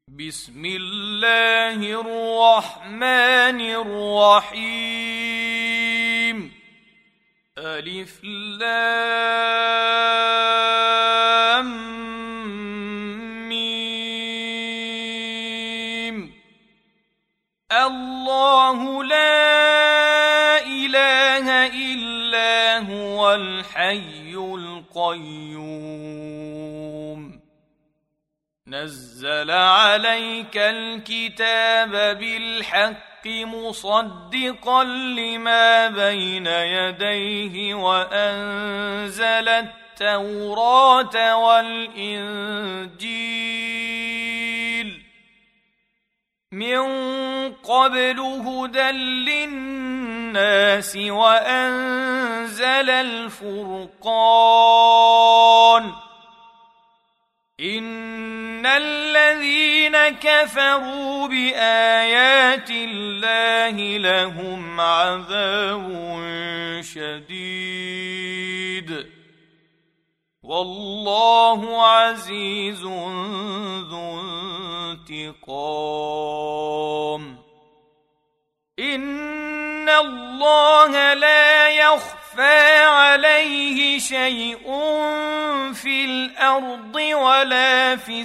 بسم الله الرحمن الرحيم. ألف لام ميم. الله لا إله إلا هو الحي القيوم. نزل عليك الكتاب بالحق مصدقا لما بين يديه وأنزل التوراة والإنجيل من قبل هدى للناس وأنزل الفرقان. إن الذين كفروا بآيات الله لهم عذاب شديد والله عزيز ذو انتقام. إن الله لا يخفى عليه شيء في الأرض ولا في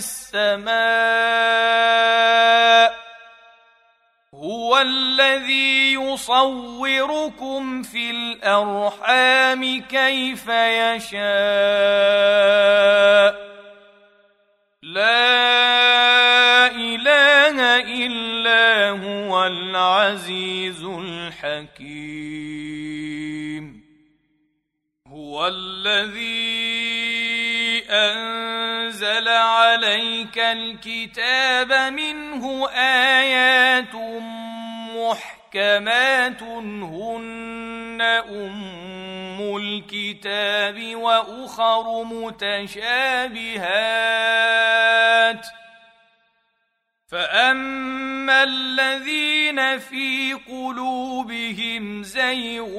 السماء. هو الذي يصوركم في الأرحام كيف يشاء. لا إله إلا هو العزيز الحكيم. هو الذي أنزل عليك الكتاب منه آيات محكمات هن أم الكتاب وأخر متشابهات. فأما الذين في قلوبهم زيغ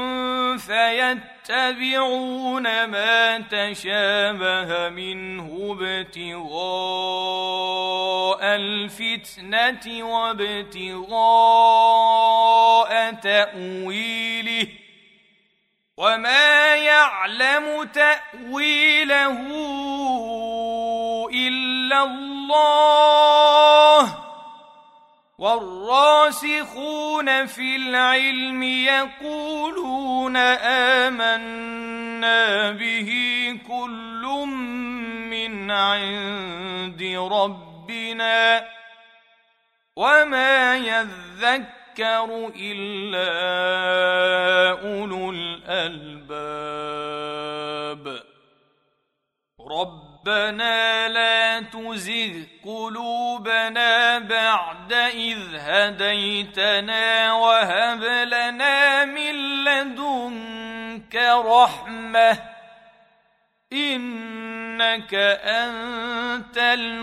فيتبعون ما تشابه منه ابتغاء الفتنة وابتغاء تأويله وما يعلم تأويله إلا الله. والراسخون في العلم يقولون آمنا به كل من عند ربنا وما يذكر إلا أولو الألباب. ربنا لا تزغ قلوبنا بعد إذ هديتنا وهب لنا من لدنك رحمة إنك أنت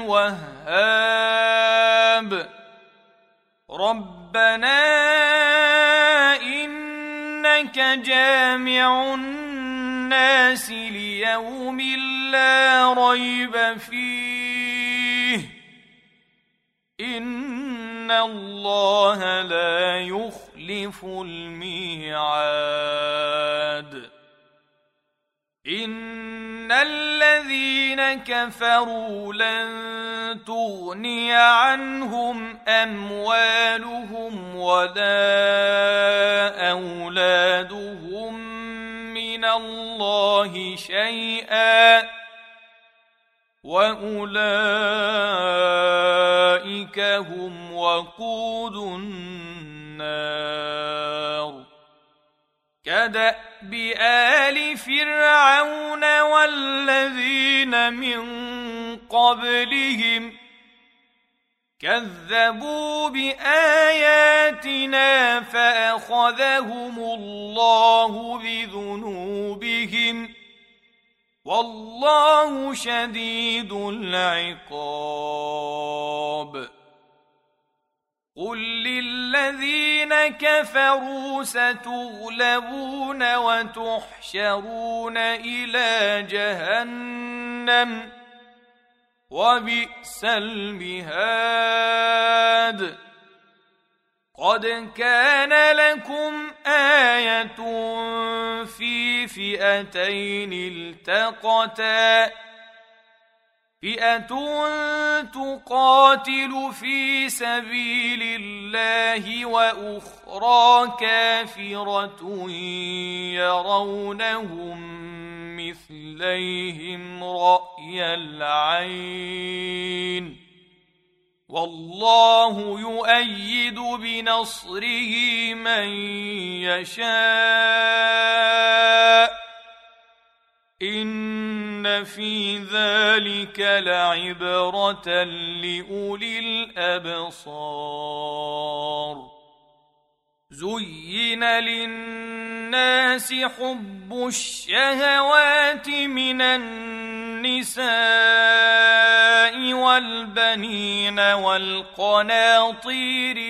الوهاب. ربنا إنك جامع الناس ليوم لا ريب فيه إن الله لا يخلف الميعاد. إن الذين كفروا لن تغني عنهم أموالهم ولا أولادهم من الله شيئا وأولئك هم وقود النار. كدأب آل فرعون والذين من قبلهم كذبوا بآياتنا فأخذهم الله بذنوبهم والله شديد العقاب. قل للذين كفروا ستغلبون وتحشرون إلى جهنم وبئس المهاد قد كان لكم آية في فئتين التقتا فئة تقاتل في سبيل الله وأخرى كافرة يرونهم مثليهم رأي العين والله يؤيد بنصره من يشاء إن في ذلك لعبرة لأولي الأبصار زين للناس حب الشهوات من النساء والبنين والقناطير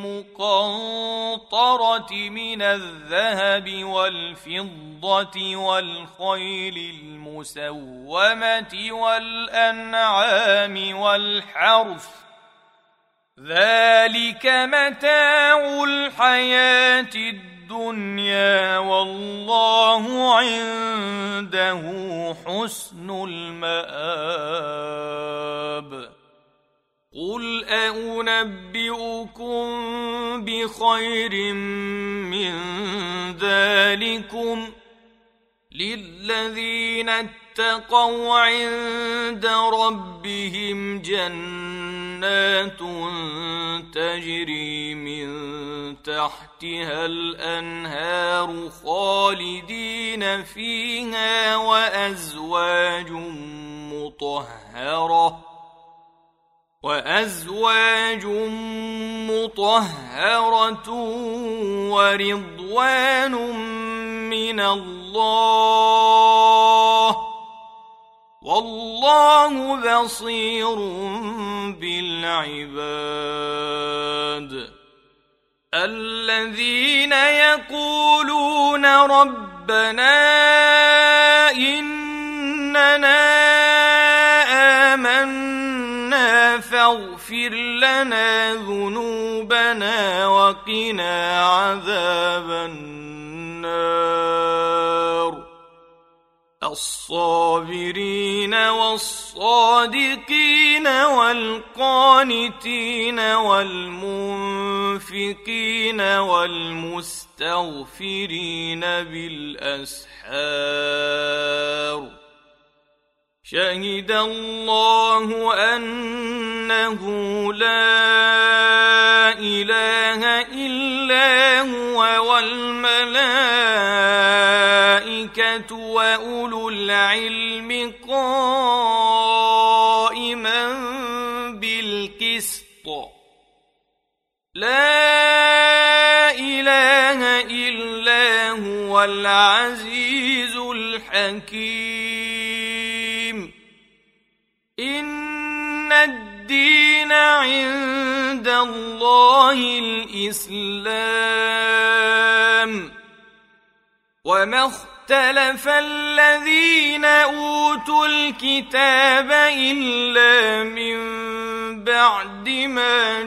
المقنطرة من الذهب والفضة والخيل المسومة والأنعام والحرث ذلك متاع الحياة الدنيا والله عنده حسن المآب قل أنبئكم بخير من ذلكم للذين اتقوا عند ربهم جنات تجري من تحتها الأنهار خالدين فيها وأزواج مطهرة ورضوان من الله والله بصير بالعباد الذين يقولون ربنا إننا آمنا فاغفر لنا ذنوبنا وقنا عذاب النار الصابرين والصادقين والقانتين والمنفقين والمستغفرين بالأسحار شهد الله أنه لا إله إلا هو والملائكة وأولو العلم قائما بالقسط لا إله إلا هو العزيز الحكيم إن الدين عند الله الإسلام وما اختلف الذين أوتوا الكتاب إلا من بعد ما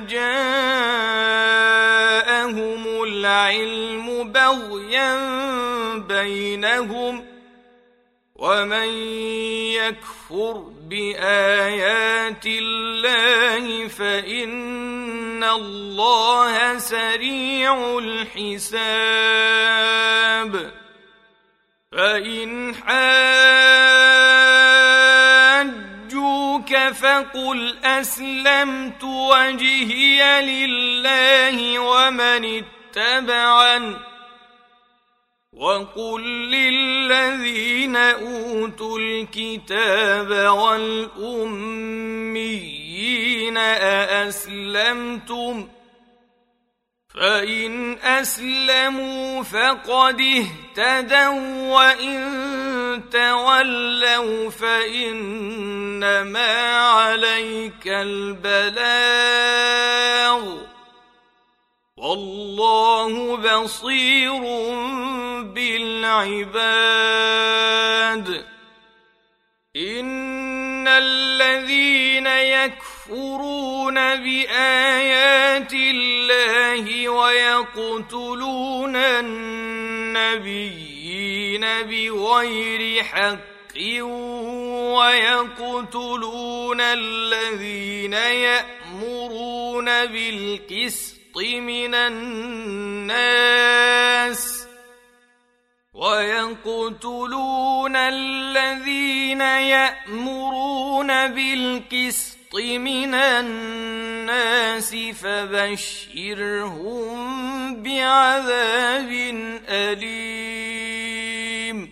جاءهم العلم بغيا بينهم ومن يكفر بآيات الله فإن الله سريع الحساب فإن حاجوك فقل أسلمت وجهي لله ومن اتبعني وقل للذين أوتوا الكتاب والأميين أأسلمتم فإن أسلموا فقد اهتدوا وإن تولوا فإنما عليك البلاغ والله بصير بالعباد إن الذين يكفرون بآيات الله ويقتلون النبيين بغير حق ويقتلون الذين يأمرون بالقسط من الناس فبشرهم بعذاب أليم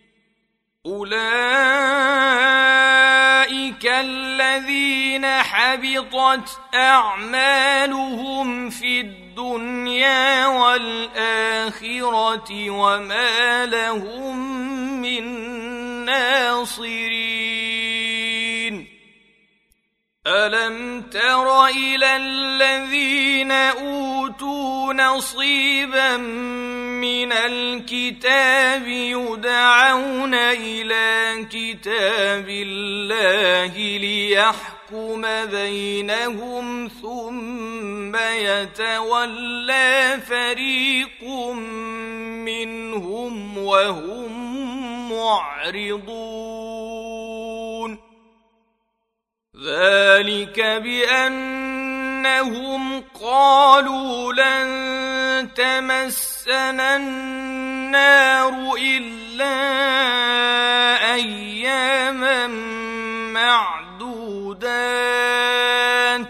أولئك الذين حبطت أعمالهم في الدنيا والآخرة وما لهم من ناصرين ألم تر إلى الذين أوتوا نصيبا من الكتاب يدعون إلى كتاب الله ليحكم بينهم ثم يتولى فريق منهم وهم معرضون ذلك بأنهم قالوا لن تمسنا النار إلا أياما معدودات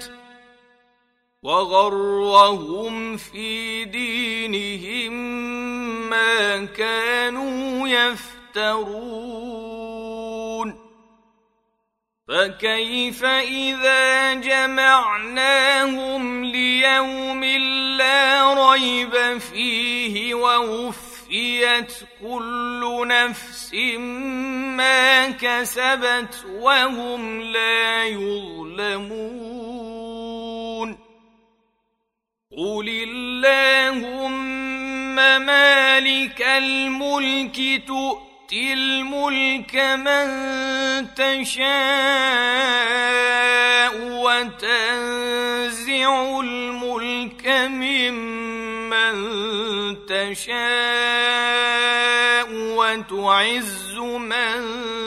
وغرهم في دينهم ما كانوا يفترون فكيف إذا جمعناهم ليوم لا ريب فيه ووفيت كل نفس ما كسبت وهم لا يظلمون قل اللهم مالك الملك تؤتي الملك من تشاء وتنزع الملك ممن تشاء وتعز من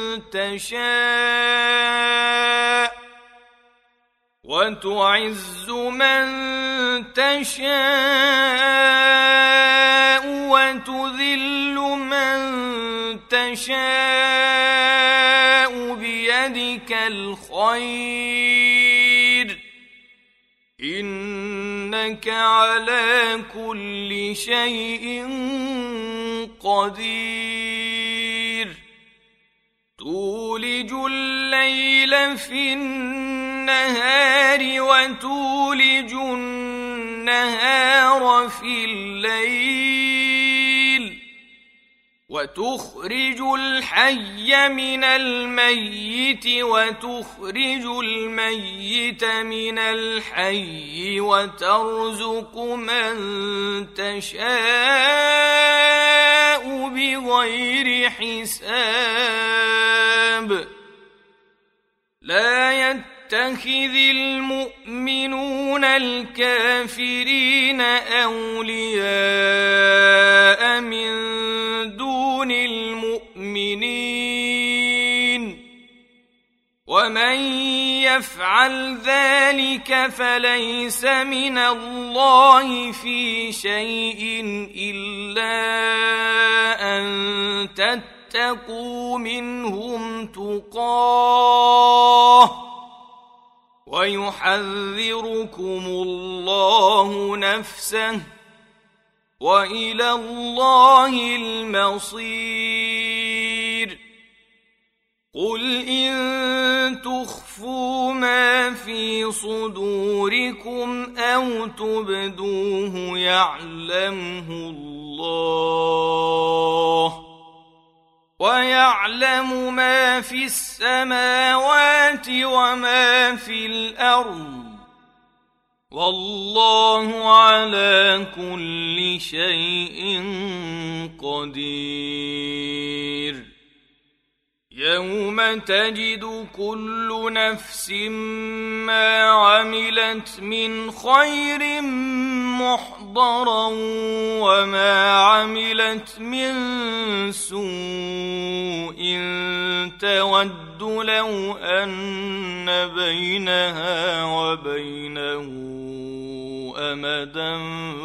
تشاء وتذل من تشاء بيدك الخير إنك على كل شيء قدير تولج الليل في النهار وتولج النهار في الليل وتخرج الحي من الميت وتخرج الميت من الحي وترزق من تشاء بغير حساب لا يتخذ المؤمنون الكافرين أولياء من دون المؤمنين ومن يفعل ذلك فليس من الله في شيء إلا أن تتقوا منهم تقاه ويحذركم الله نفسه وإلى الله المصير قل إن تخفوا ما في صدوركم أو تبدوه يعلمه الله ويعلم ما في السماوات وما في الأرض والله على كل شيء قدير يوم تجد كل نفس ما عملت من خير محضرا وما عملت من سوء تود لو أن بينها وبينه أمدا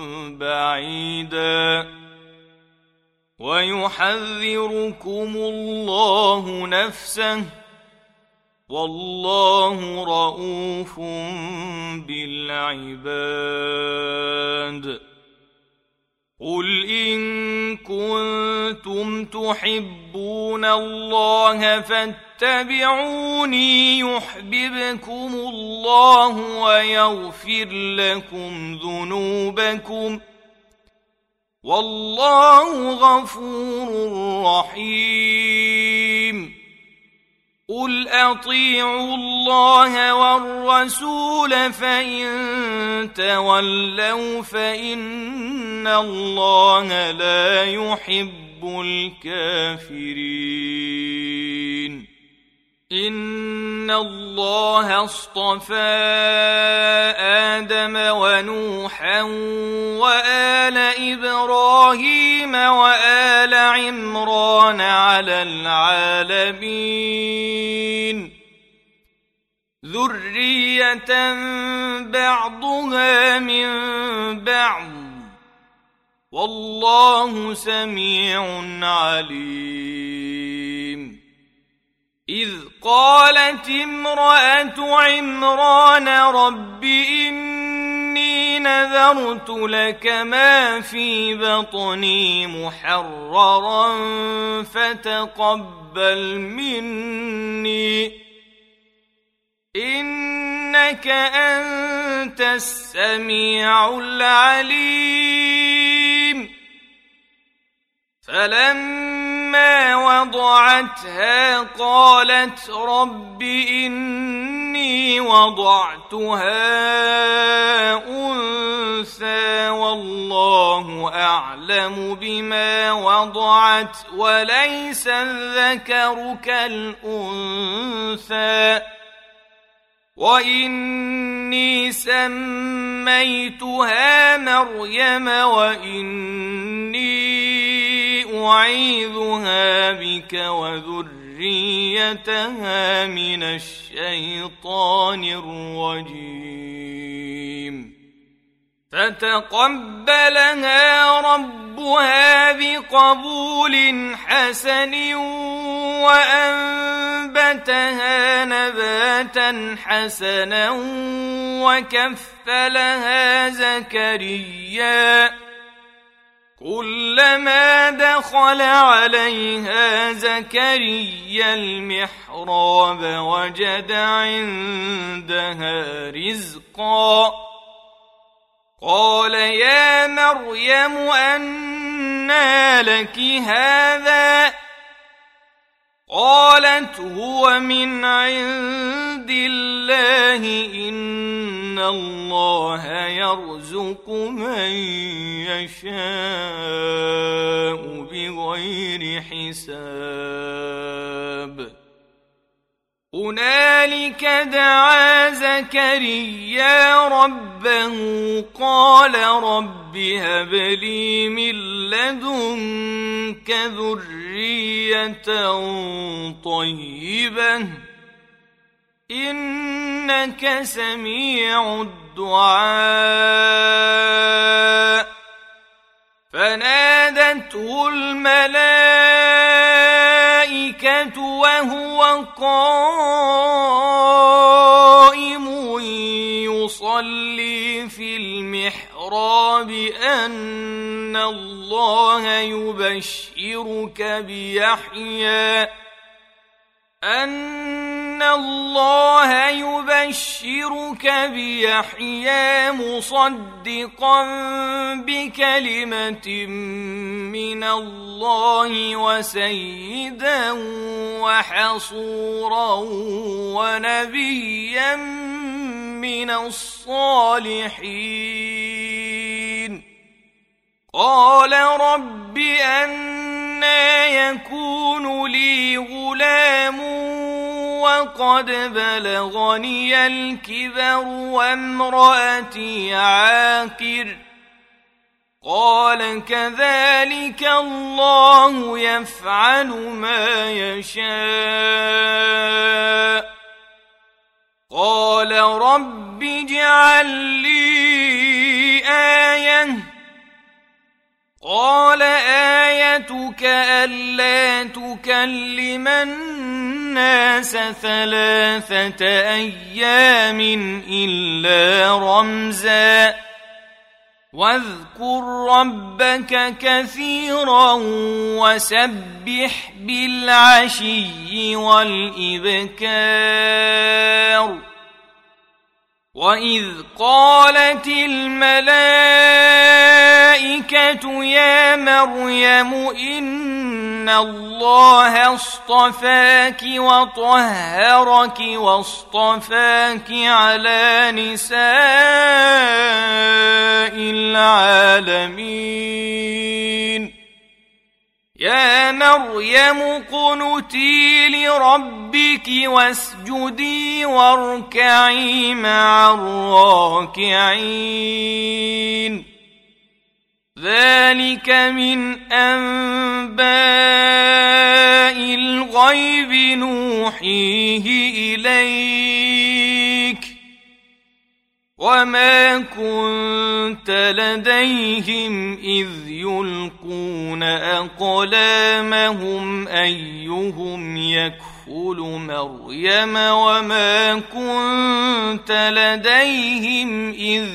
بعيدا ويحذركم الله نفسه والله رؤوف بالعباد قل إن كنتم تحبون الله فاتبعوني يحببكم الله ويغفر لكم ذنوبكم والله غفور رحيم قل أطيعوا الله والرسول فإن تولوا فإن الله لا يحب الكافرين إن الله اصطفى آدم ونوحا وآل إبراهيم وآل عمران على العالمين ذرية بعضها من بعض والله سميع عليم إذ قالت امرأة عمران رب إني نذرت لك ما في بطني محررا فتقبل مني إنك أنت السميع العليم فلما وضعتها قالت رب إني وضعتها أنثى والله أعلم بما وضعت وليس الذكر كالأنثى وإني سميتها مريم وإني أعيذها بك وذريتها من الشيطان الرجيم فتقبلها ربها بقبول حسن وأنبتها نباتا حسنا وكفلها زكريا كلما دخل عليها زكريا المحراب وجد عندها رزقا قال يا مريم أنى لك هذا قالت هو من عند الله إن الله يرزق من يشاء بغير حساب هنالك دعا زكريا ربه قال رب هب لي من لدنك ذرية طيبة إنك سميع الدعاء فنادته الملائكة وهو قائم يصلي في المحراب أن الله يبشرك بيحيى مصدقا بكلمة من الله وسيدا وحصورا ونبيا من الصالحين قال رب أنى أنى يكون لي غلام وقد بلغني الكبر وامرأتي عاقر قال كذلك الله يفعل ما يشاء قال رب اجعل لي آية قال آيتك ألا تكلم الناس 3 أيام إلا رمزا واذكر ربك كثيرا وسبح بالعشي والإبكار وإذ قالت الملائكة يا مريم إن الله اصطفاك وطهرك واصطفاك على نساء العالمين يا مريم اقنتي لربك واسجدي واركعي مع الراكعين ذلك من أنباء الغيب نوحيه إليك وما كنت لديهم إذ يلقون أقلامهم أيهم يكفل مريم وما كنت لديهم إذ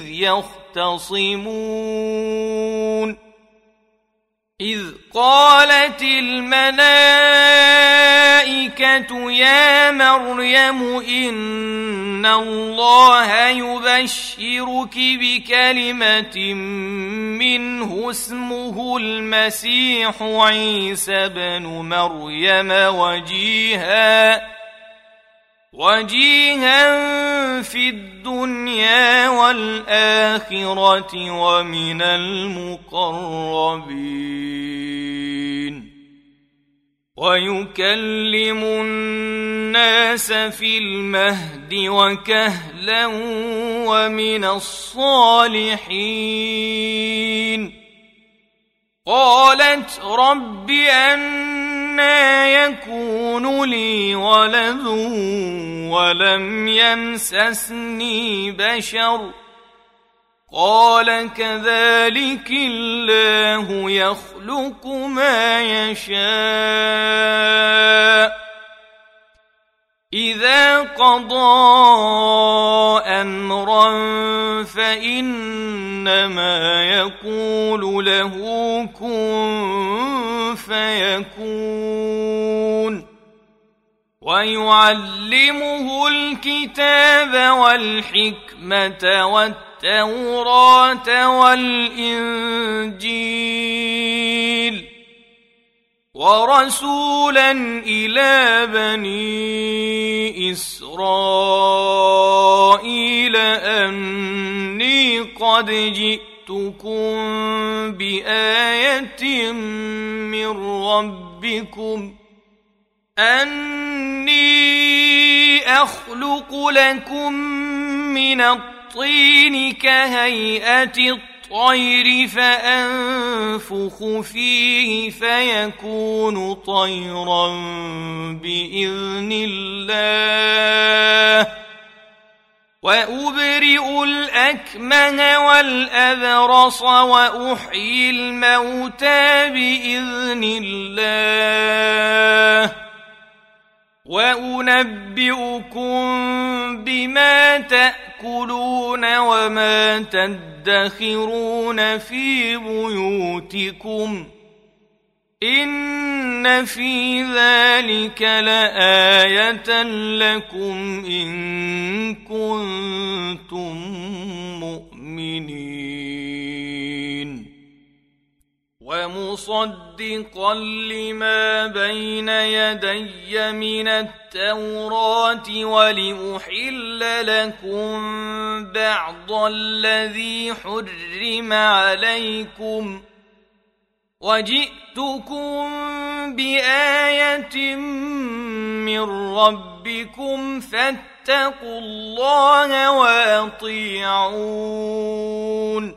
يختصمون إذ قالت الملائكة يا مريم إن الله يبشرك بكلمة منه اسمه المسيح عيسى بن مريم وجيها في الدنيا والآخرة ومن المقربين ويكلم الناس في المهد وكهلا ومن الصالحين قالت رب أنى يكون لي ولد ولم يمسسني بشر قال كذلك الله يخلق ما يشاء إذا قضى أمرا فإنما يقول له كن فيكون ويعلمه الكتاب والحكمة والتوراة والإنجيل ورسولا إلى بني إسرائيل أني قد جئتكم بآية من ربكم أني أخلق لكم من الطين كهيئة الطير فأنفخ فيه فيكون طيرا بإذن الله وأبرئ الأكمه والأبرص وأحيي الموتى بإذن الله وأنبئكم بما تأكلون وما تدخرون في بيوتكم إن في ذلك لآية لكم إن كنتم مؤمنين ومصدقا لما بين يدي من التوراة ولأحل لكم بعض الذي حرم عليكم وجئتكم بآية من ربكم فاتقوا الله وأطيعون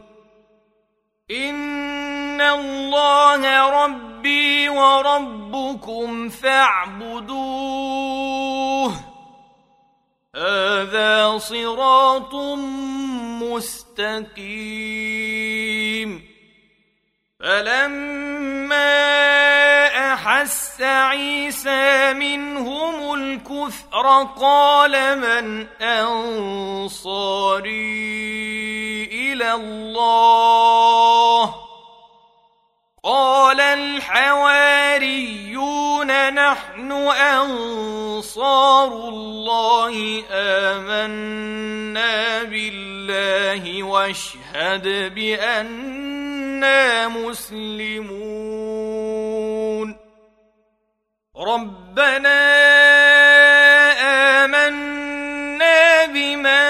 إن الله ربي وربكم فاعبدوه هذا صراط مستقيم فلما أحس عيسى منهم الكفر قال من أنصاري إلى الله قال الحواريون نحن أنصار الله آمنا بالله واشهد بأننا مسلمون ربنا آمنا بما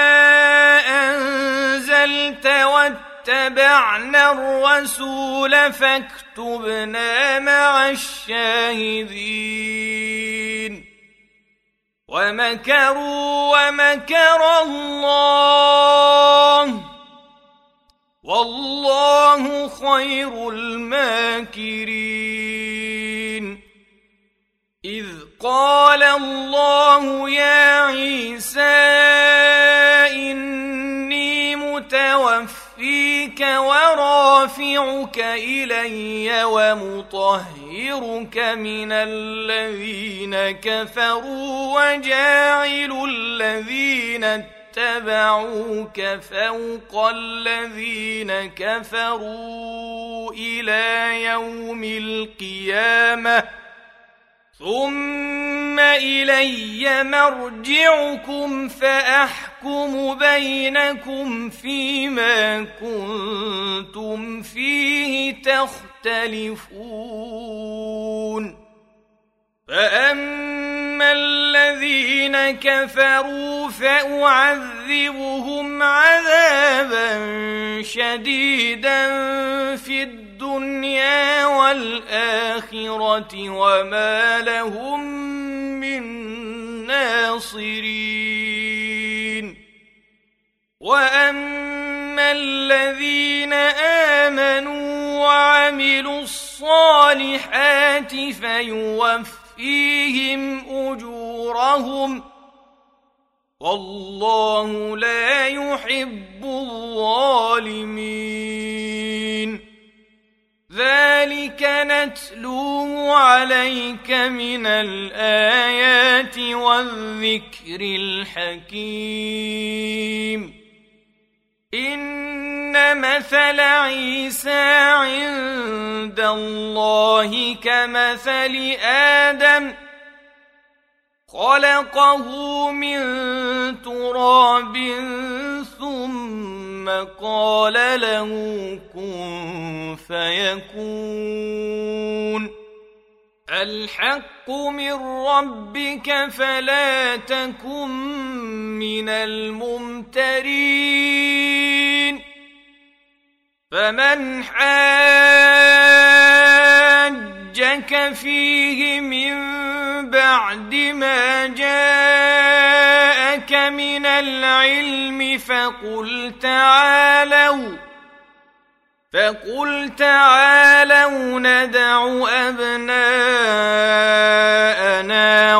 أنزلت واتبعنا الرسول فاكتبنا مع الشاهدين ومكروا ومكر الله والله خير الماكرين إذ قال الله يا عيسى إني متوفيك ورافعك إلي ومطهرك من الذين كفروا وجاعل الذين اتبعوك فوق الذين كفروا إلى يوم القيامة ثم إلي مرجعكم فأحكم بينكم فيما كنتم فيه تختلفون فأما الذين كفروا فأعذبهم عذابا شديدا في الدنيا والآخرة وما لهم من ناصرين وأما الذين آمنوا وعملوا الصالحات فيوفيهم أجورهم والله لا يحب الظالمين ذلك نتلوه عليك من الآيات والذكر الحكيم إن مثل عيسى عند الله كمثل آدم خلقه من تراب ثم قال له كن فيكون الحق من ربك فلا تكن من الممترين فمن حاجك فيه من بعد ما جاءك من العلم فقل تعالوا ندع أبناءنا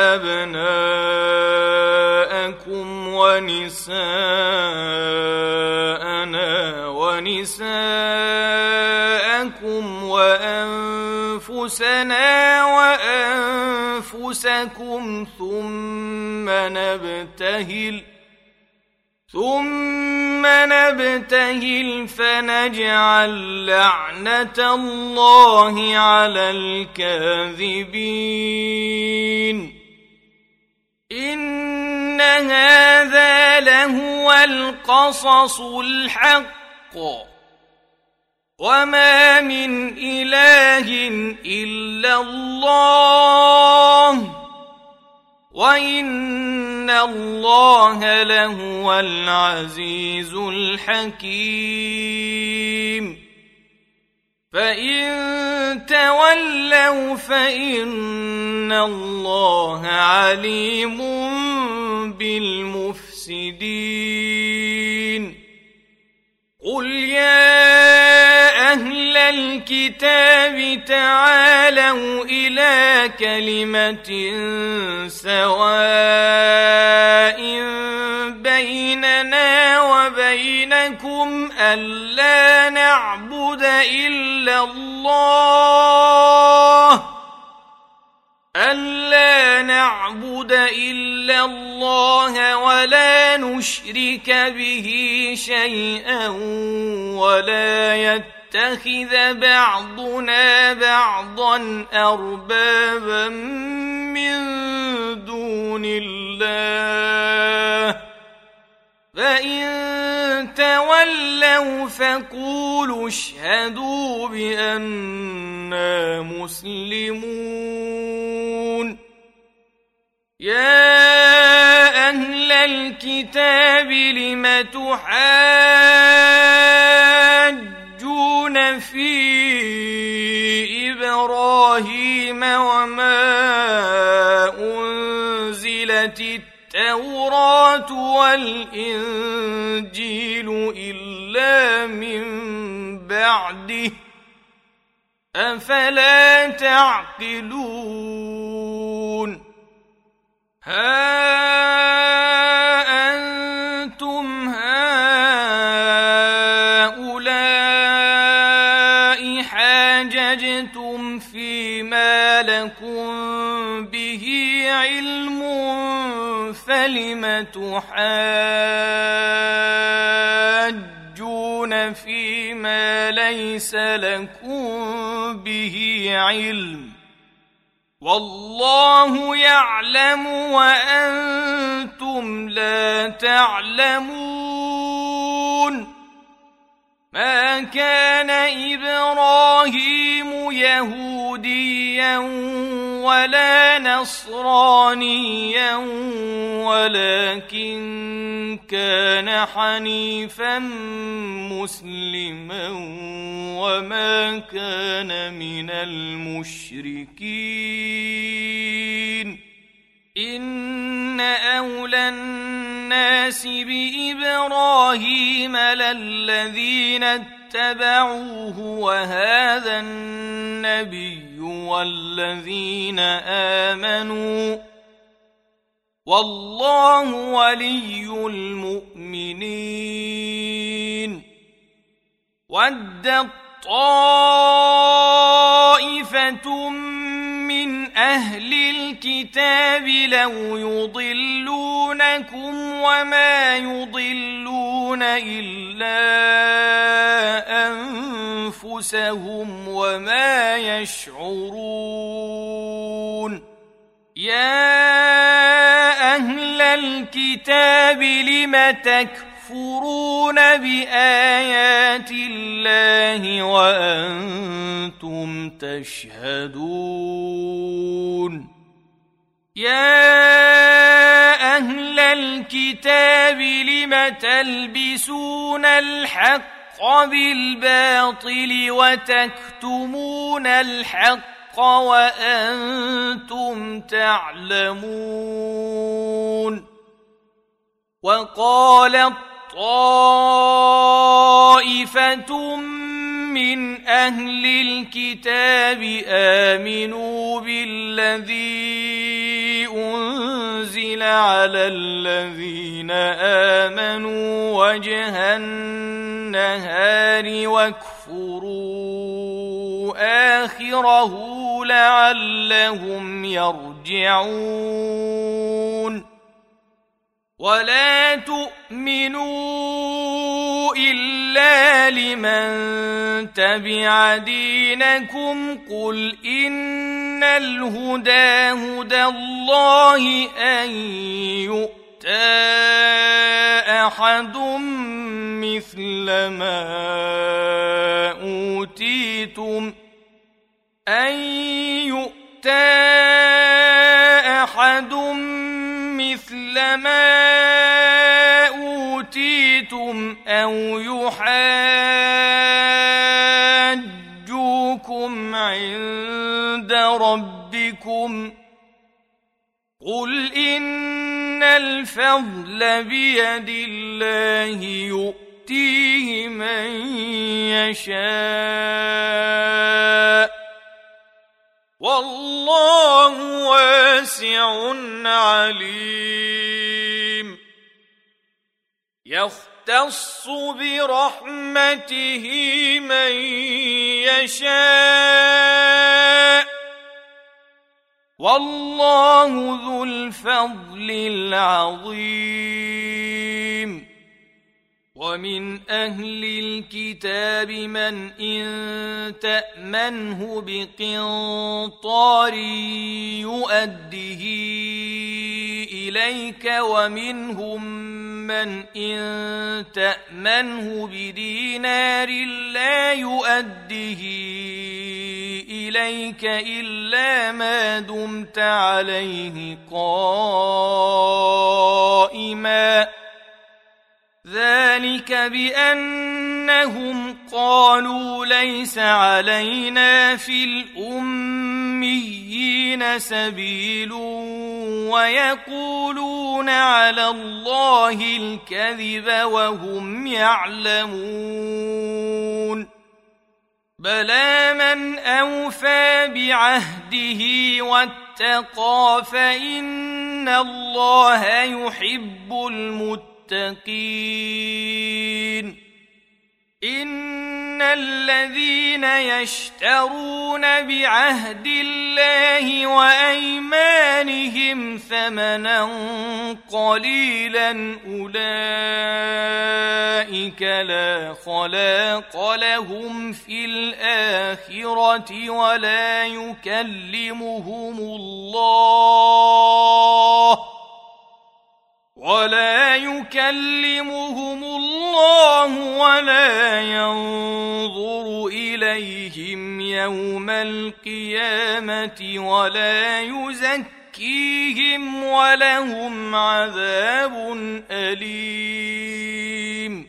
وأبناءكم ونساءنا ونساءكم وأنفسنا وأنفسكم ثم نبتهل فنجعل لعنة الله على الكاذبين إن هذا لهو القصص الحق وما من إله إلا الله وإن الله لهو العزيز الحكيم فإن تولوا فإن الله عليم بالمفسدين قل يا أهل الكتاب تعالوا إلى كلمة سواء بيننا وبينكم ألا نعبد إلا الله ولا نشرك به شيئا ولا يتخذ بعضنا بعضا أربابا من دون الله فإن تولوا فقولوا اشهدوا بأننا مسلمون يا أهل الكتاب لم تحاجون في إبراهيم وما أنزلت التوراة والإنجيل إلا من بعده أفلا تعقلون ها أنتم هؤلاء حاججتم فيما لكم به علم فلم تحاجون فيما ليس لكم به علم والله يعلم وأنتم لا تعلمون ما كان إبراهيم يهوديا ولا نصرانيا ولكن كان حنيفا مسلما وما كان من المشركين إن أولى الناس بإبراهيم للذين اتبعوه وهذا النبي والذين آمنوا والله ولي المؤمنين ودت طائفة من أهل الكتاب لو يضلونكم وما يضلون إلا أنفسهم وما يشعرون يا أهل الكتاب لم تكفرون بآيات الله وأنتم تشهدون يا أهل الكتاب لم تلبسون الحق بالباطل وتكتمون الحق وأنتم تعلمون وقالت طائفة من أهل الكتاب آمنوا بالذي أنزل على الذين آمنوا وجه النهار واكفروا آخره لعلهم يرجعون ولا تؤمنوا إلا لمن تبع دينكم قل إن الهدى هدى الله أن يؤتى أحد مثل ما أوتيتم أو يحاجونكم الفضل بيد الله يؤتيه من يشاء والله واسع عليم يختص برحمته من يشاء والله ذو الفضل العظيم ومن أهل الكتاب من إن تأمنه بقنطار يؤده إليك ومنهم من إن تأمنه بدينار لا يؤده إليك إلا ما دمت عليه قائما ذلك بأنهم قالوا ليس علينا في الأميين سبيل ويقولون على الله الكذب وهم يعلمون بلى من أوفى بعهده واتقى فإن الله يحب المتقين إن الذين يشترون بعهد الله وأيمانهم ثمنا قليلا أولئك لا خلاق لهم في الآخرة ولا يكلمهم الله ولا ينظر إليهم يوم القيامة ولا يزكيهم ولهم عذاب أليم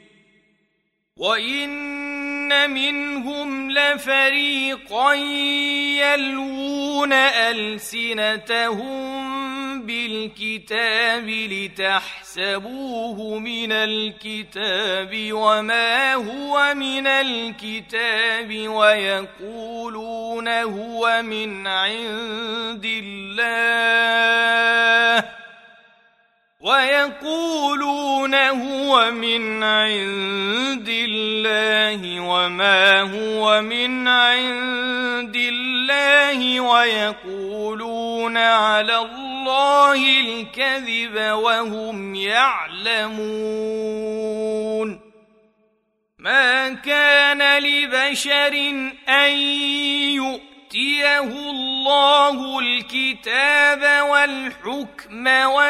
وإن منهم لفريقا يلوون ألسنتهم بالكتاب لتحسبوه من الكتاب وما هو من الكتاب ويقولون هو من عند الله وما هو من عند الله ويقولون على الله الكذب وهم يعلمون ما كان لبشر أن يؤتيه الله الكتاب والحكم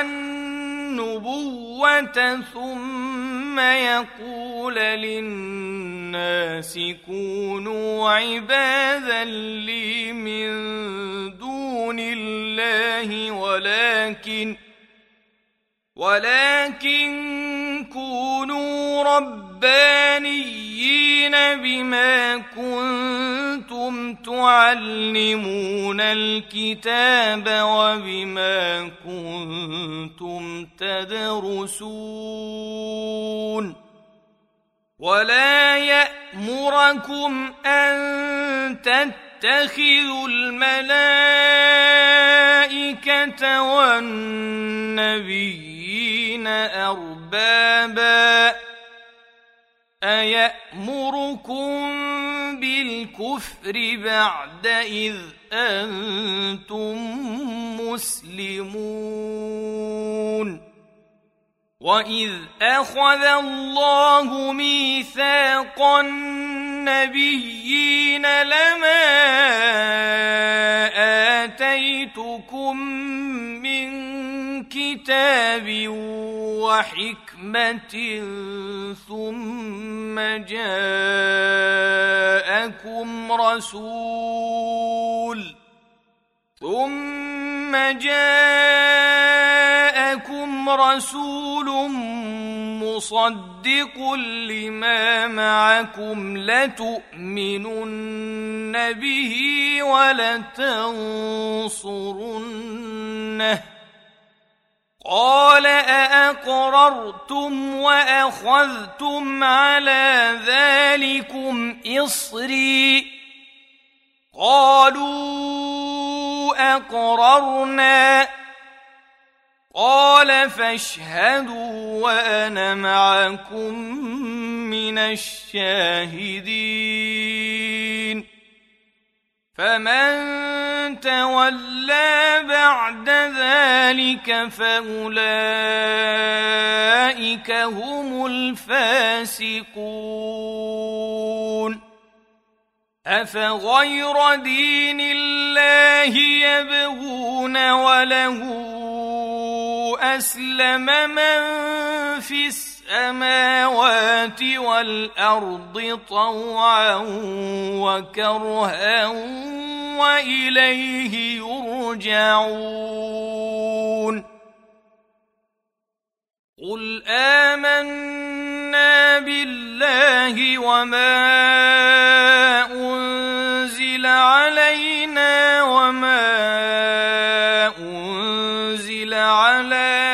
والنبوة ثم يقول للناس كونوا عبادا لي من دون الله ولكن كونوا ربانيين بما كنتم تعلمون الكتاب وبما كنتم تدرسون ولا يأمركم أن تتخذوا الملائكة والنبيين أربابا أيأمركم بالكفر بعد إذ أنتم مسلمون وإذ أخذ الله ميثاق النبيين لما آتيتكم من كتاب وحكمة ثم جاءكم رسول مصدق لما معكم لتؤمنن به ولتنصرنه قال أأقررتم وأخذتم على ذلكم إصري قالوا أقررنا قال فاشهدوا وأنا معكم من الشاهدين فمن تولى بعد ذلك فأولئك هم الفاسقون أفغير دين الله يبغون وله أسلم من في السماوات والأرض طوعا وكرها وإليه يرجعون قل آمنا بالله وما أنزل علينا وما أنزل على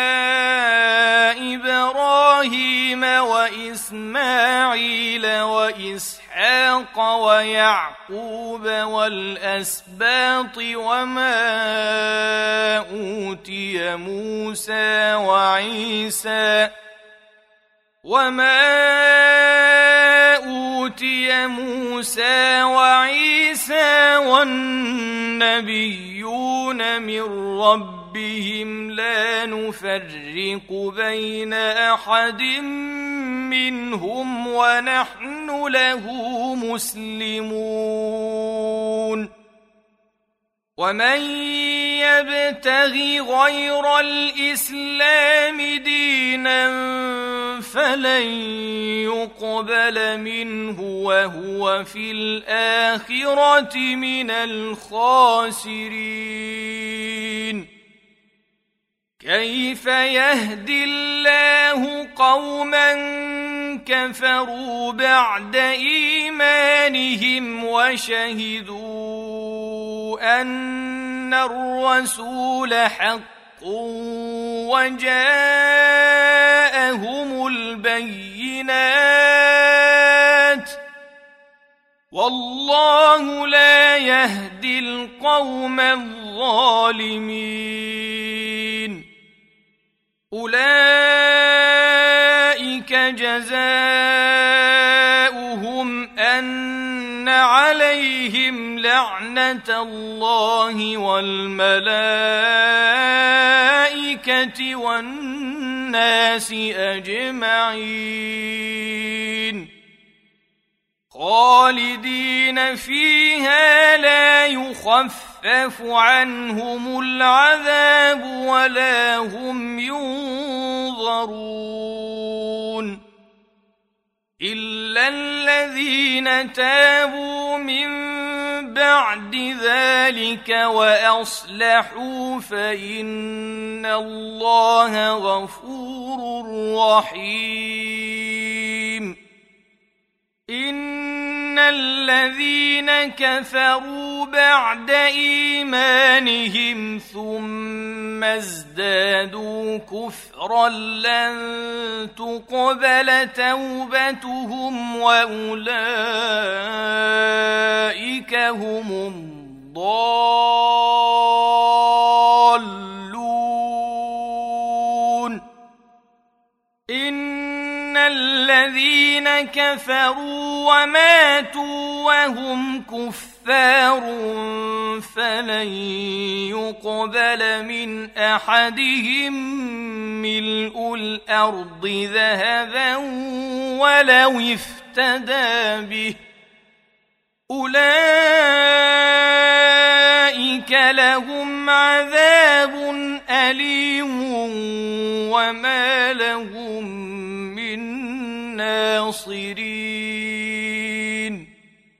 إبراهيم وإسماعيل وإسحاق ويعقوب والأسباط وما أوتي موسى وعيسى والنبيون من ربهم لا نفرق بين أحد منهم ونحن له مسلمون ومن يبتغ غير الإسلام دينا فلن يقبل منه وهو في الآخرة من الخاسرين كيف يهدي الله قوما كفروا بعد إيمانهم وشهدوا أن الرسول حق وجاءهم البينات والله لا يهدي القوم الظالمين أولئك جزاؤهم أن عليهم لعنة الله والملائكة والناس أجمعين خالدين فيها لا يخفف عنهم العذاب ولا هم ينظرون إلا الذين تابوا من بعد ذلك وأصلحوا فإن الله غفور رحيم إن الذين كفروا بعد إيمانهم ثم ازدادوا كفرا لن تقبل توبتهم وأولئك هم الضالون إن الذين كفروا وماتوا وهم كفار فلن يقبل من أحدهم ملء الأرض ذهبا ولو افتدى به أولئك لهم عذاب أليم وما لهم من ناصرين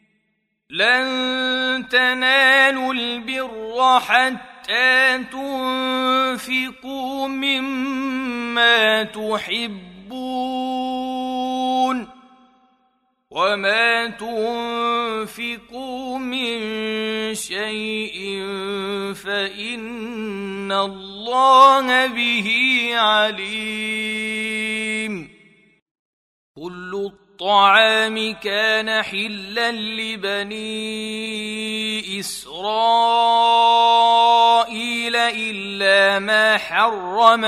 لن تنالوا البر حتى تنفقوا مما تحبون وما تنفقوا من شيء فإن الله به عليم. كل الطعام كان حلا لبني إسرائيل إلا ما حرم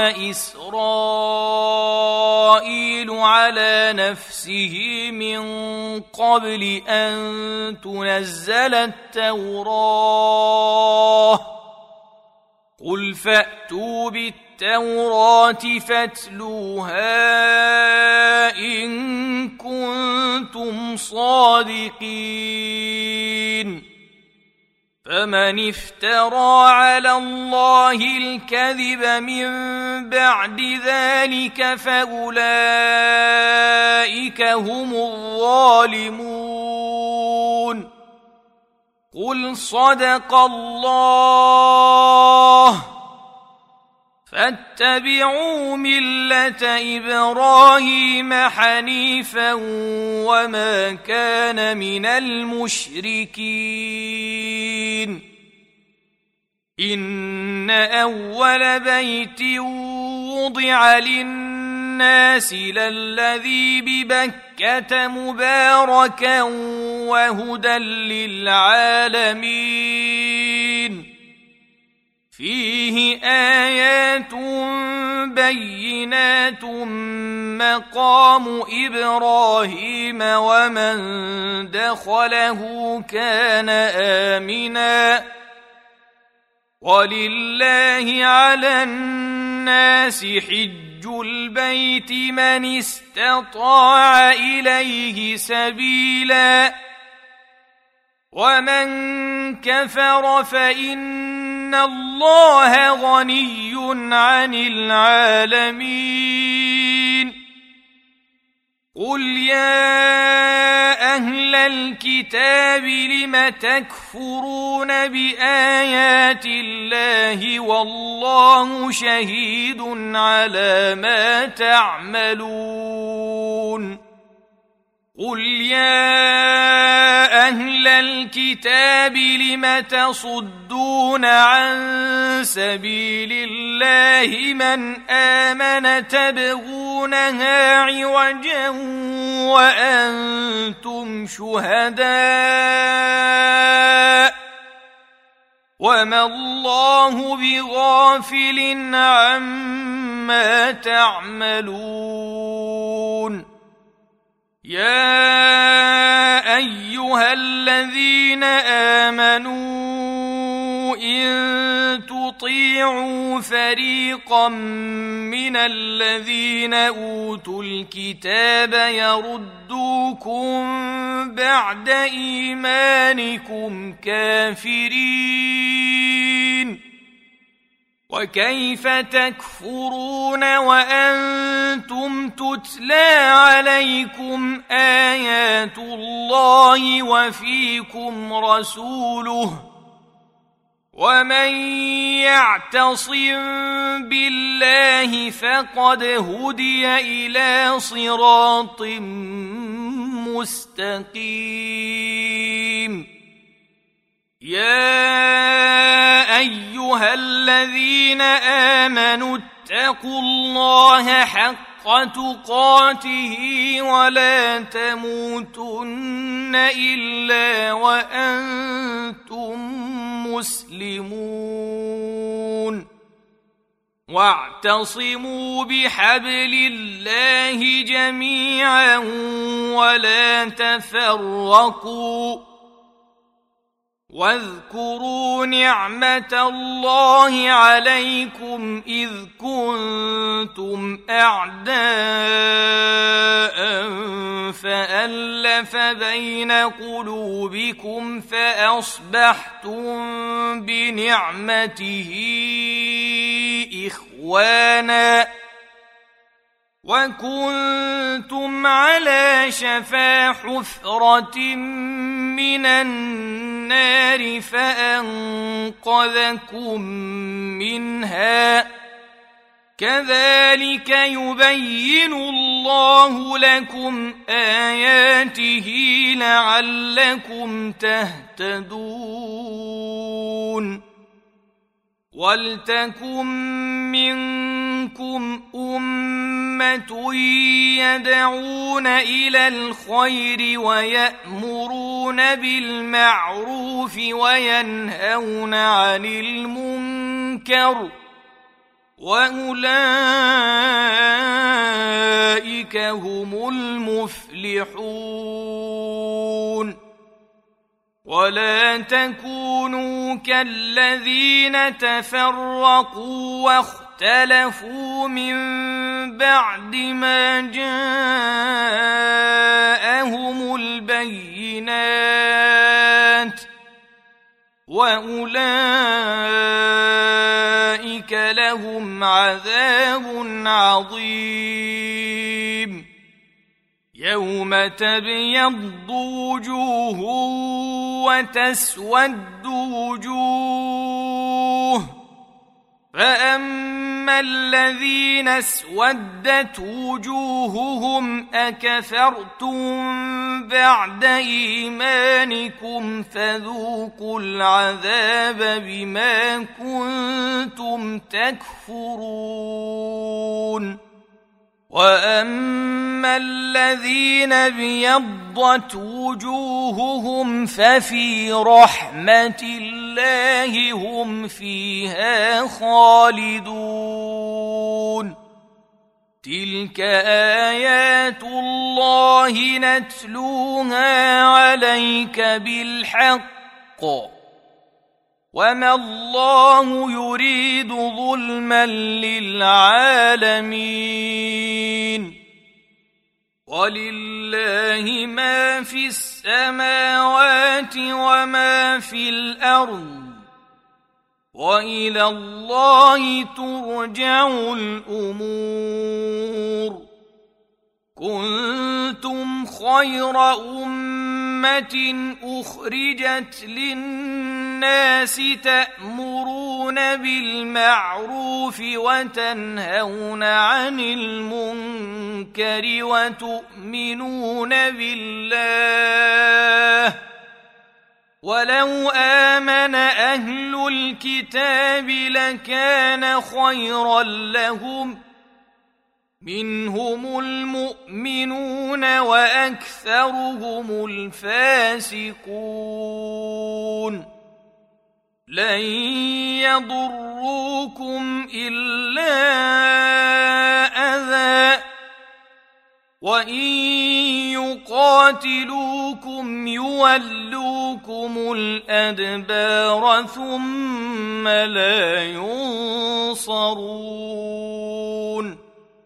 إسرائيل على نفسه من قبل أن تنزل التوراة. قل فأتوا بالتوراة فاتلوها إن كنتم صادقين. فمن افترى على الله الكذب من بعد ذلك فأولئك هم الظالمون. قل صدق الله فاتبعوا ملة إبراهيم حنيفا وما كان من المشركين. إن أول بيت وضع للناس للذي ببكة مباركا وهدى للعالمين. فيه آيات بينات مقام إبراهيم ومن دخله كان آمنا. ولله على الناس حج البيت من استطاع إليه سبيلا ومن كفر فإن الله غني عن العالمين. قل يا أهل الكتاب لم تكفرون بآيات الله والله شهيد على ما تعملون. قل يا أهل الكتاب لم تصدون عن سبيل الله من آمن تبغونها عوجا وأنتم شهداء وما الله بغافل عما تعملون. يا أيها الذين آمنوا إن تطيعوا فريقا من الذين أوتوا الكتاب يردوكم بعد إيمانكم كافرين. وكيف تكفرون وأنتم تتلى عليكم آيات الله وفيكم رسوله ومن يعتصم بالله فقد هدي إلى صراط مستقيم. يا أيها الذين آمنوا اتقوا الله حق تقاته ولا تموتن إلا وأنتم مسلمون. واعتصموا بحبل الله جميعا ولا تفرقوا. واذكروا نعمة الله عليكم إذ كنتم أعداء فألف بين قلوبكم فأصبحتم بنعمته إخوانا وكنتم على شفا حفرة من النار فأنقذكم منها كذلك يبين الله لكم آياته لعلكم تهتدون ولتكن منكم أمة يدعون إلى الخير ويأمرون بالمعروف وينهون عن المنكر وأولئك هم المفلحون ولا تكونوا كالذين تفرقوا واختلفوا من بعد ما جاءهم البينات وأولئك لهم عذاب عظيم يوم تبيض وجوه وتسود وجوه فأما الذين اسودت وجوههم أكفرتم بعد إيمانكم فذوقوا العذاب بما كنتم تكفرون وأما الذين ابيضت وجوههم ففي رحمة الله هم فيها خالدون تلك آيات الله نتلوها عليك بالحق وما الله يريد ظلما للعالمين ولله ما في السماوات وما في الأرض وإلى الله ترجع الأمور كنتم خير أمة أخرجت للناس تأمرون بالمعروف وتنهون عن المنكر وتؤمنون بالله ولو آمن أهل الكتاب لكان خيرا لهم منهم المؤمنون وأكثرهم الفاسقون لن يضروكم إلا أذى وإن يقاتلوكم يولوكم الأدبار ثم لا ينصرون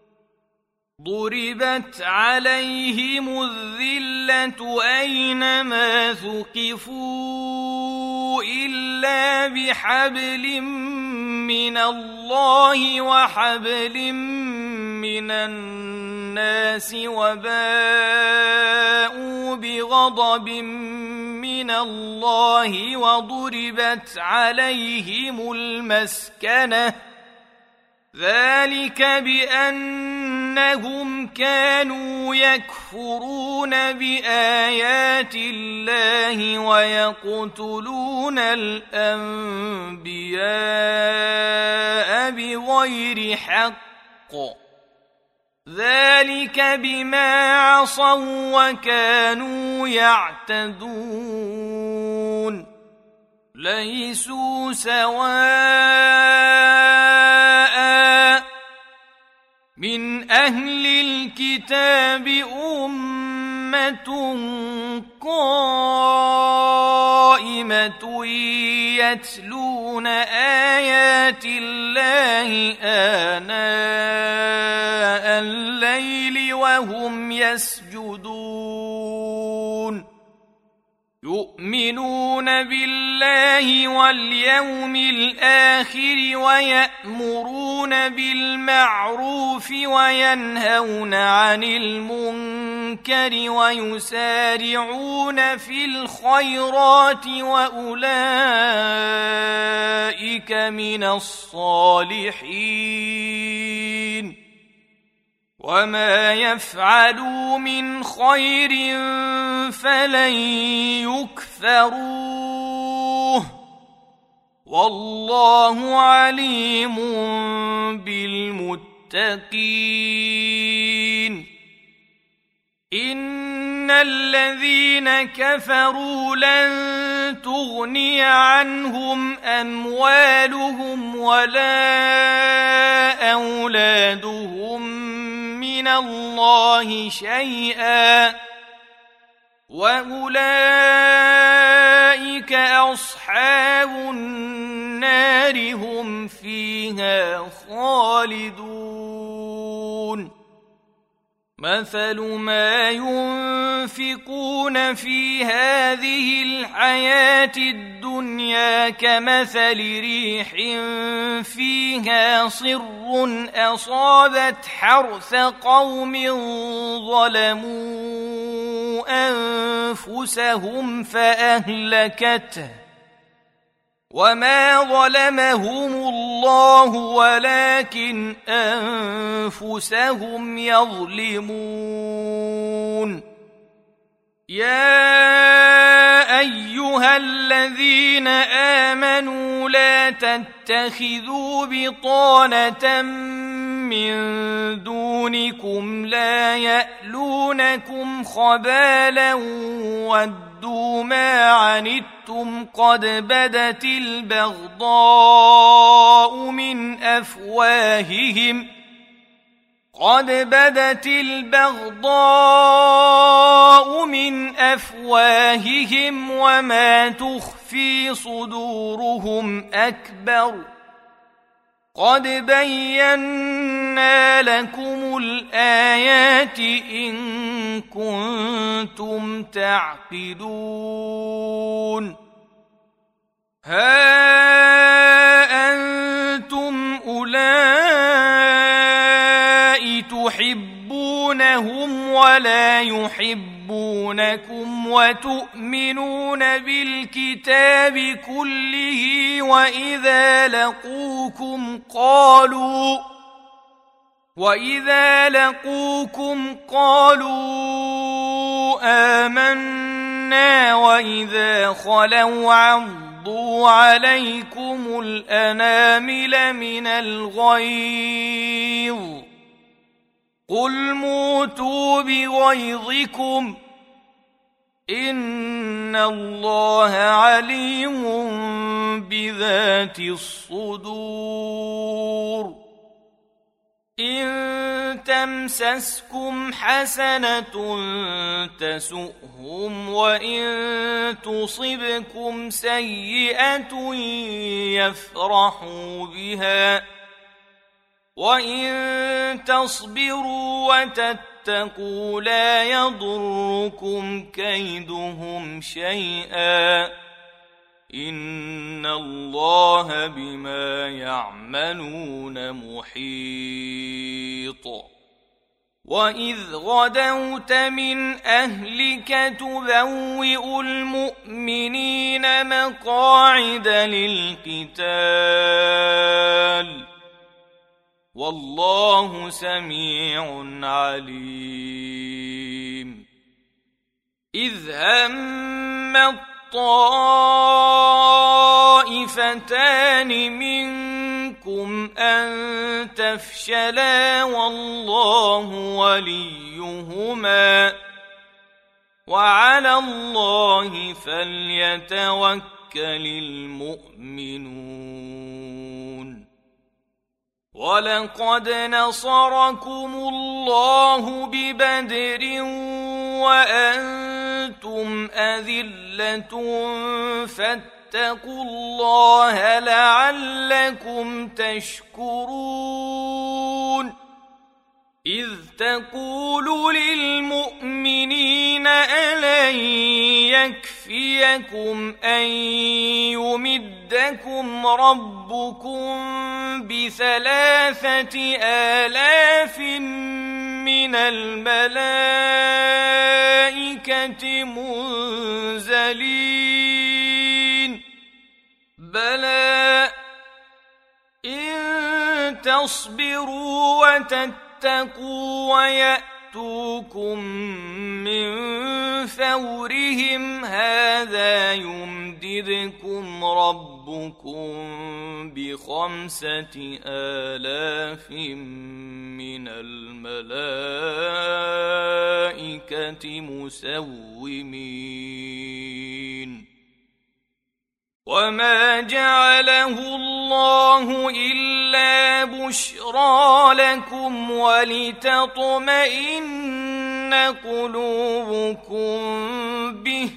ضربت عليهم الذلة أينما ثقفوا إلا بحبل من الله وحبل من الناس وباءوا بغضب من الله وضربت عليهم المسكنة ذلك بأنهم كانوا يكفرون بآيات الله ويقتلون الأنبياء بغير حق ذلك بما عصوا وكانوا يعتدون ليسوا سواء من أهل الكتاب أمة قائمة يتلون آيات الله آناء الليل وهم يسجدون يؤمنون بالله واليوم الآخر ويأمرون بالمعروف وينهون عن المنكر ويسارعون في الخيرات وأولئك من الصالحين وما يفعلوا من خير فلن يكفروه والله عليم بالمتقين إن الذين كفروا لن تغني عنهم أموالهم ولا أولادهم من الله شيئا وأولئك أصحاب النار هم فيها خالدون مثل ما ينفقون في هذه الحياة الدنيا كمثل ريح فيها صر أصابت حرث قوم ظلموا أنفسهم فأهلكته وما ظلمهم الله ولكن أنفسهم يظلمون يا أيها الذين آمنوا لا تتخذوا بطانة من دونكم لا يألونكم خبالا ودوا ما عنتم قد بدت البغضاء من أفواههم وما تخفي صدورهم أكبر قد بينا لكم الآيات إن كنتم تعقلون ها أنتم أولئك تحبونهم ولا يحبونكم وتؤمنون بالكتاب كله وإذا لقوكم قالوا آمنا وإذا خلوا عضوا عليكم الأنامل من الغيظ قل موتوا بغيظكم إن الله عليم بذات الصدور إن تمسسكم حسنة تسؤهم وإن تصبكم سيئة يفرحوا بها وإن تصبروا وتتقوا لا يضركم كيدهم شيئا إن الله بما يعملون محيط وإذ غدوت من أهلك تبوئ المؤمنين مقاعد للقتال والله سميع عليم إذ هم الطائفتان منكم أن تفشلا والله وليهما وعلى الله فليتوكل المؤمنون ولقد نصركم الله ببدر وأنتم أذلة فاتقوا الله لعلكم تشكرون إذ تقول للمؤمنين ألن يكفيكم أن يمدكم ربكم ب3,000 من الملائكة منزلين بلى إن تصبروا وتتقوا واتقوا ويأتوكم من فورهم هذا يمددكم ربكم ب5,000 من الملائكة مسومين وما جعله الله إلا بشرى لكم ولتطمئن قلوبكم به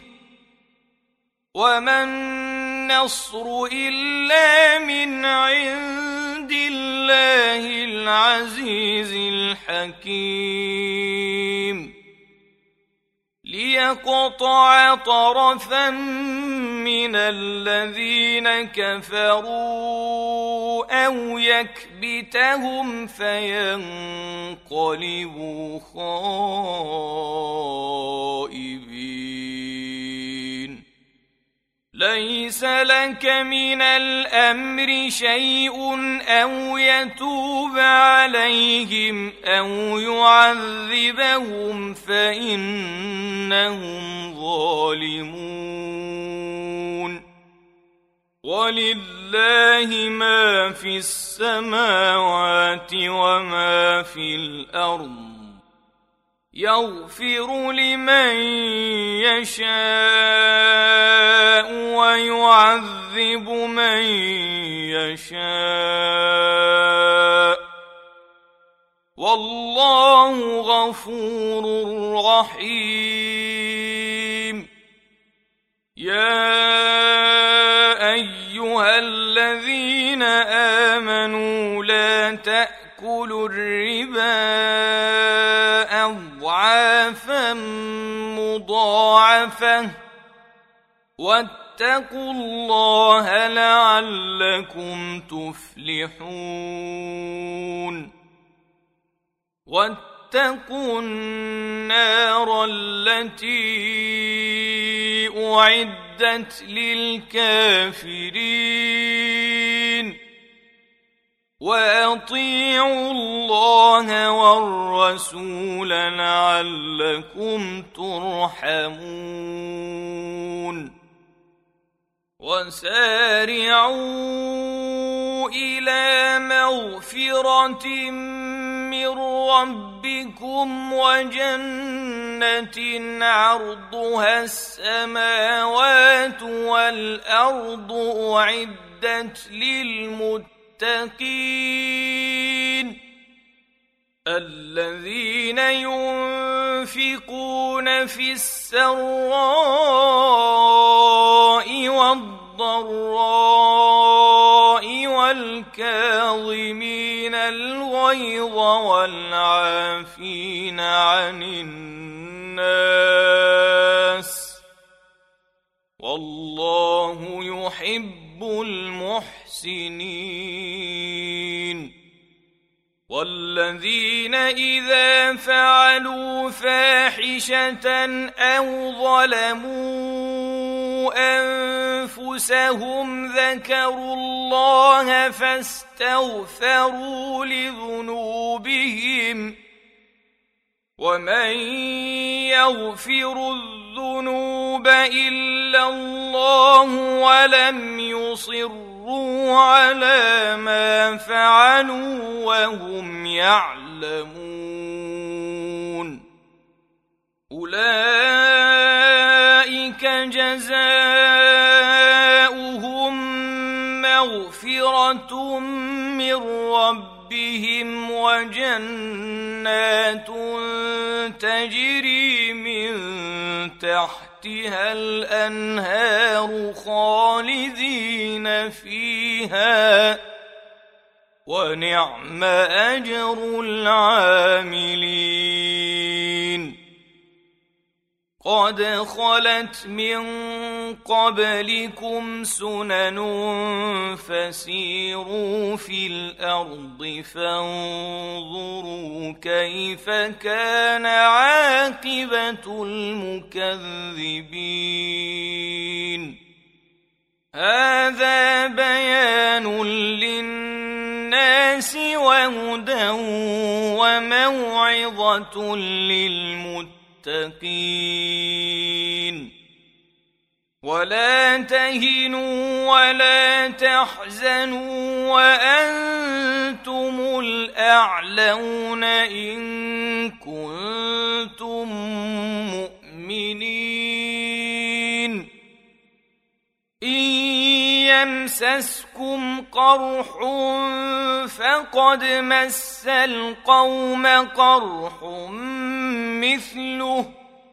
وما النصر إلا من عند الله العزيز الحكيم ليقطع طرفا من الذين كفروا أو يكبتهم فينقلبوا خائبين ليس لك من الأمر شيء أو يتوب عليهم أو يعذبهم فإنهم ظالمون ولله ما في السماوات وما في الأرض يغفر لمن يشاء ويعذب من يشاء والله غفور رحيم يا أيها الذين آمنوا لا تأكلوا الربا أضعافا مضاعفة واتقوا الله لعلكم تفلحون واتقوا النار التي أعدت للكافرين وأطيعوا الله والرسول لعلكم ترحمون وسارعوا إلى مغفرة من ربكم وجنة عرضها السماوات والأرض أعدت للمتقين الذين ينفقون في السراء والضراء والكاظمين الغيظ والعافين عن الناس والله يحب المحسنين والذين إذا فعلوا فاحشة أو ظلموا أنفسهم ذكروا الله فاستغفروا لذنوبهم ومن يغفر الذنوب إلا الله ولم يصروا على ما فعلوا وهم يعلمون أولئك جزاؤهم مغفرة من ربهم وجنات تجري من تحتها الأنهار خالدين فيها ونعم أجر العاملين قد خلت من قبلكم سنن فسيروا في الأرض فانظروا كيف كان عاقبة المكذبين هذا بيان للناس الناس وهدى وموعظة للمتقين ولا تهنوا ولا تحزنوا وأنتم الأعلون إن كنتم مؤمنين إن يمسسكم قرح فقد مس القوم قرح مثله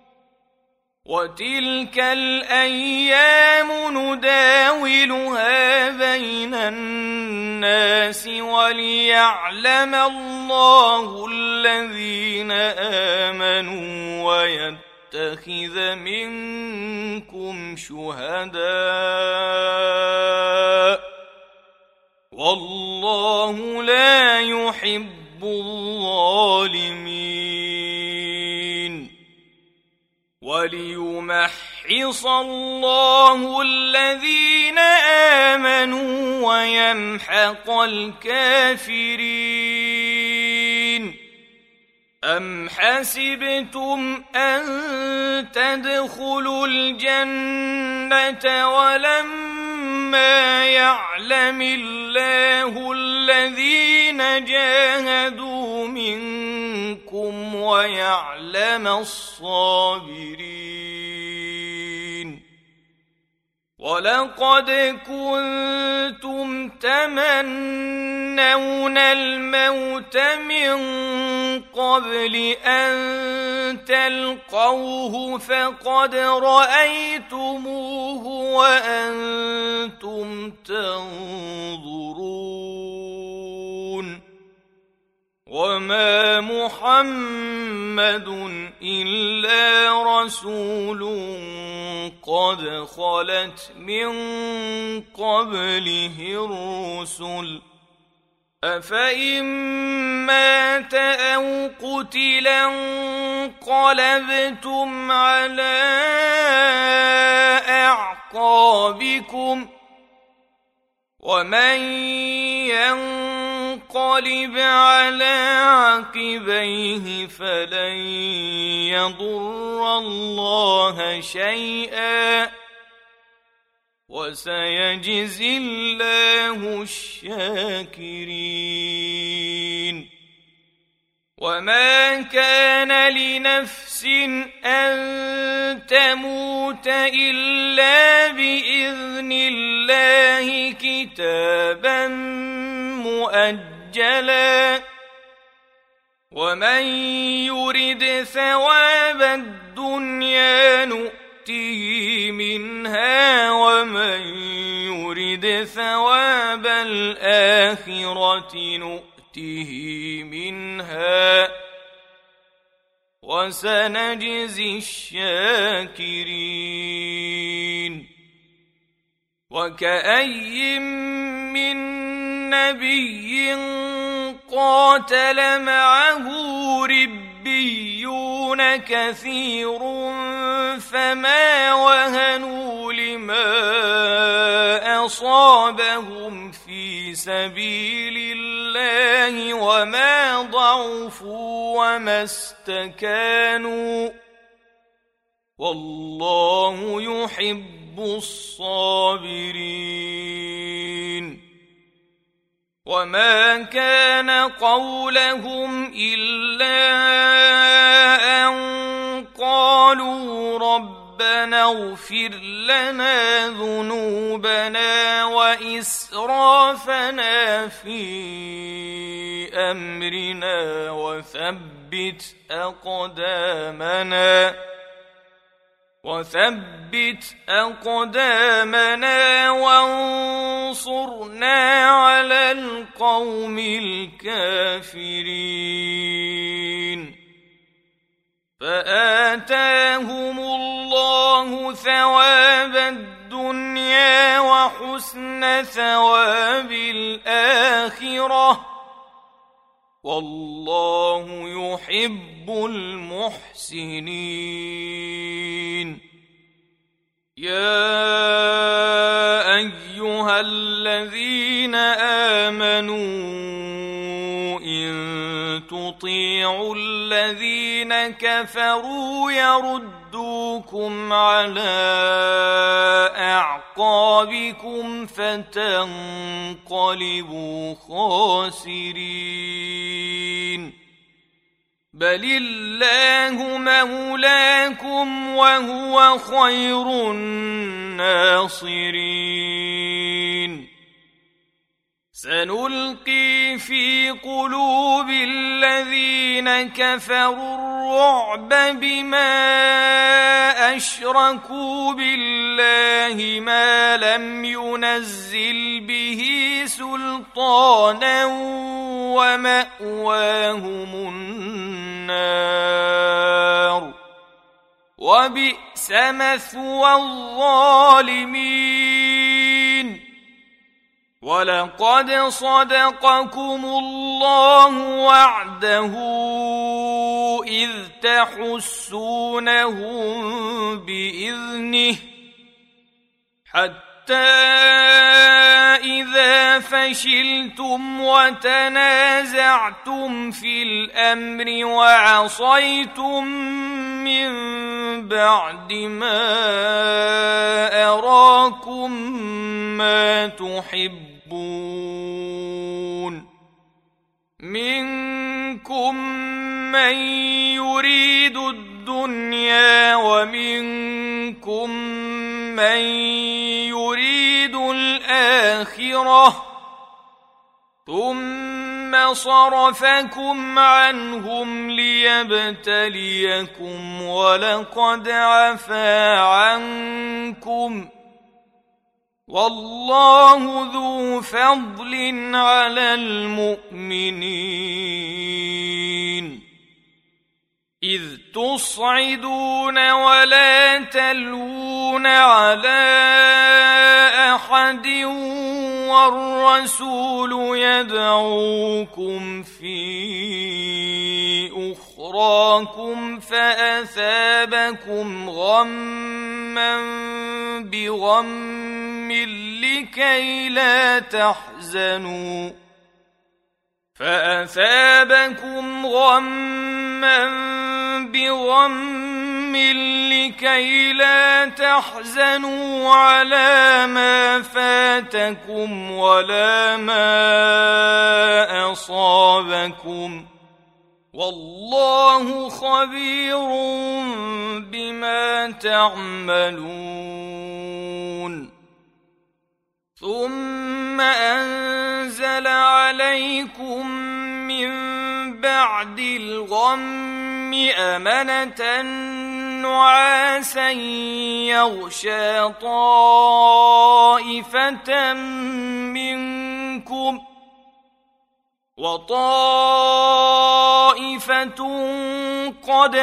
وتلك الأيام نداولها بين الناس وليعلم الله الذين آمنوا ويتخذ منكم شهداء والله لا يحب الظالمين وليمحص الله الذين آمنوا ويمحق الكافرين أم حسبتم أن تدخلوا الجنة ولما يعلم الله الذين جاهدوا منكم ويعلم الصابرين ولقد كنتم تمنون الموت من قبل أن تلقوه فقد رأيتموه وأنتم تنظرون وما محمد إلا رسول قد خلت من قبله الرسل أفإن مات أو قتلا انقلبتم على أعقابكم ومن ينقلب على عقبيه فلن يضر الله شيئا وسيجزي الله الشاكرين وما كان لنفس أن تموت إلا بإذن الله كتابا مؤجلا ومن يرد ثواب الدنيا نؤته منها ومن يرد ثواب الآخرة نؤته منها وسنجزي الشاكرين وكأي من نبي قاتل معه ربيون كثير فما وهنوا لما أصابهم في سبيل الله وما ضعفوا وما استكانوا والله يحب الصابرين وما كان قولهم إلا أن قالوا ربنا اغفر لنا ذنوبنا وإسرافنا في أمرنا وثبت أقدامنا وانصرنا على القوم الكافرين فآتاهم الله ثواب الدنيا وحسن ثواب الآخرة والله يحب المحسنين يا أيها الذين آمنوا كفروا يردوكم على أعقابكم فتنقلبوا خاسرين بل الله مولاكم وهو خير الناصرين سنلقي في قلوب الذين كفروا الرعب بما أشركوا بالله ما لم ينزل به سلطانا ومأواهم النار وبئس مثوى الظالمين ولقد صدقكم الله وعده إذ تحسونهم بإذنه حتى إذا فشلتم وتنازعتم في الأمر وعصيتم من بعد ما أراكم ما تحبون منكم من يريد الدنيا ومنكم من يريد الآخرة ثم صرفكم عنهم ليبتليكم ولقد عفا عنكم والله ذو فضل على المؤمنين إذ تصعدون ولا تلوون على أحد والرسول يدعوكم في أخراكم فأثابكم غما بغم لكي لا تحزنوا فأثابكم غما بغم لكي لا تحزنوا على ما فاتكم ولا ما أصابكم والله خبير بما تعملون ثم أنزل عليكم من بعد الغم أمنة نعاسا يغشى طائفة منكم وطائفة قد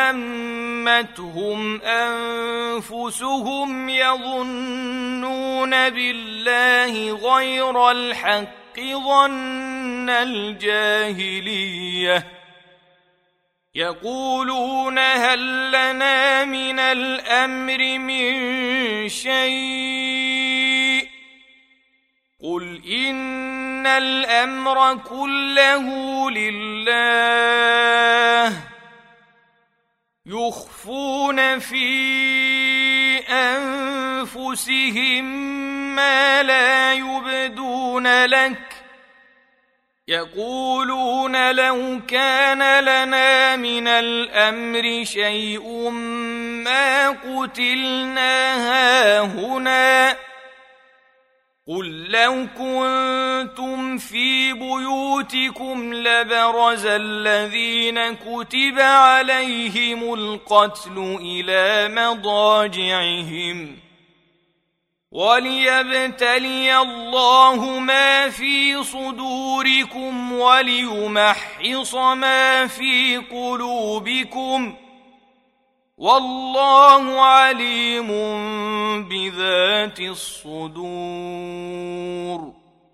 أهمتهم أنفسهم يظنون بالله غير الحق ظن الجاهلية يقولون هل لنا من الأمر من شيء قل إن الأمر كله لله يخفون في أنفسهم ما لا يبدون لك يقولون لو كان لنا من الأمر شيء ما قتلنا هاهنا قل لو كنتم في بيوتكم لبرز الذين كتب عليهم القتل إلى مضاجعهم وليبتلي الله ما في صدوركم وليمحص ما في قلوبكم والله عليم بذات الصدور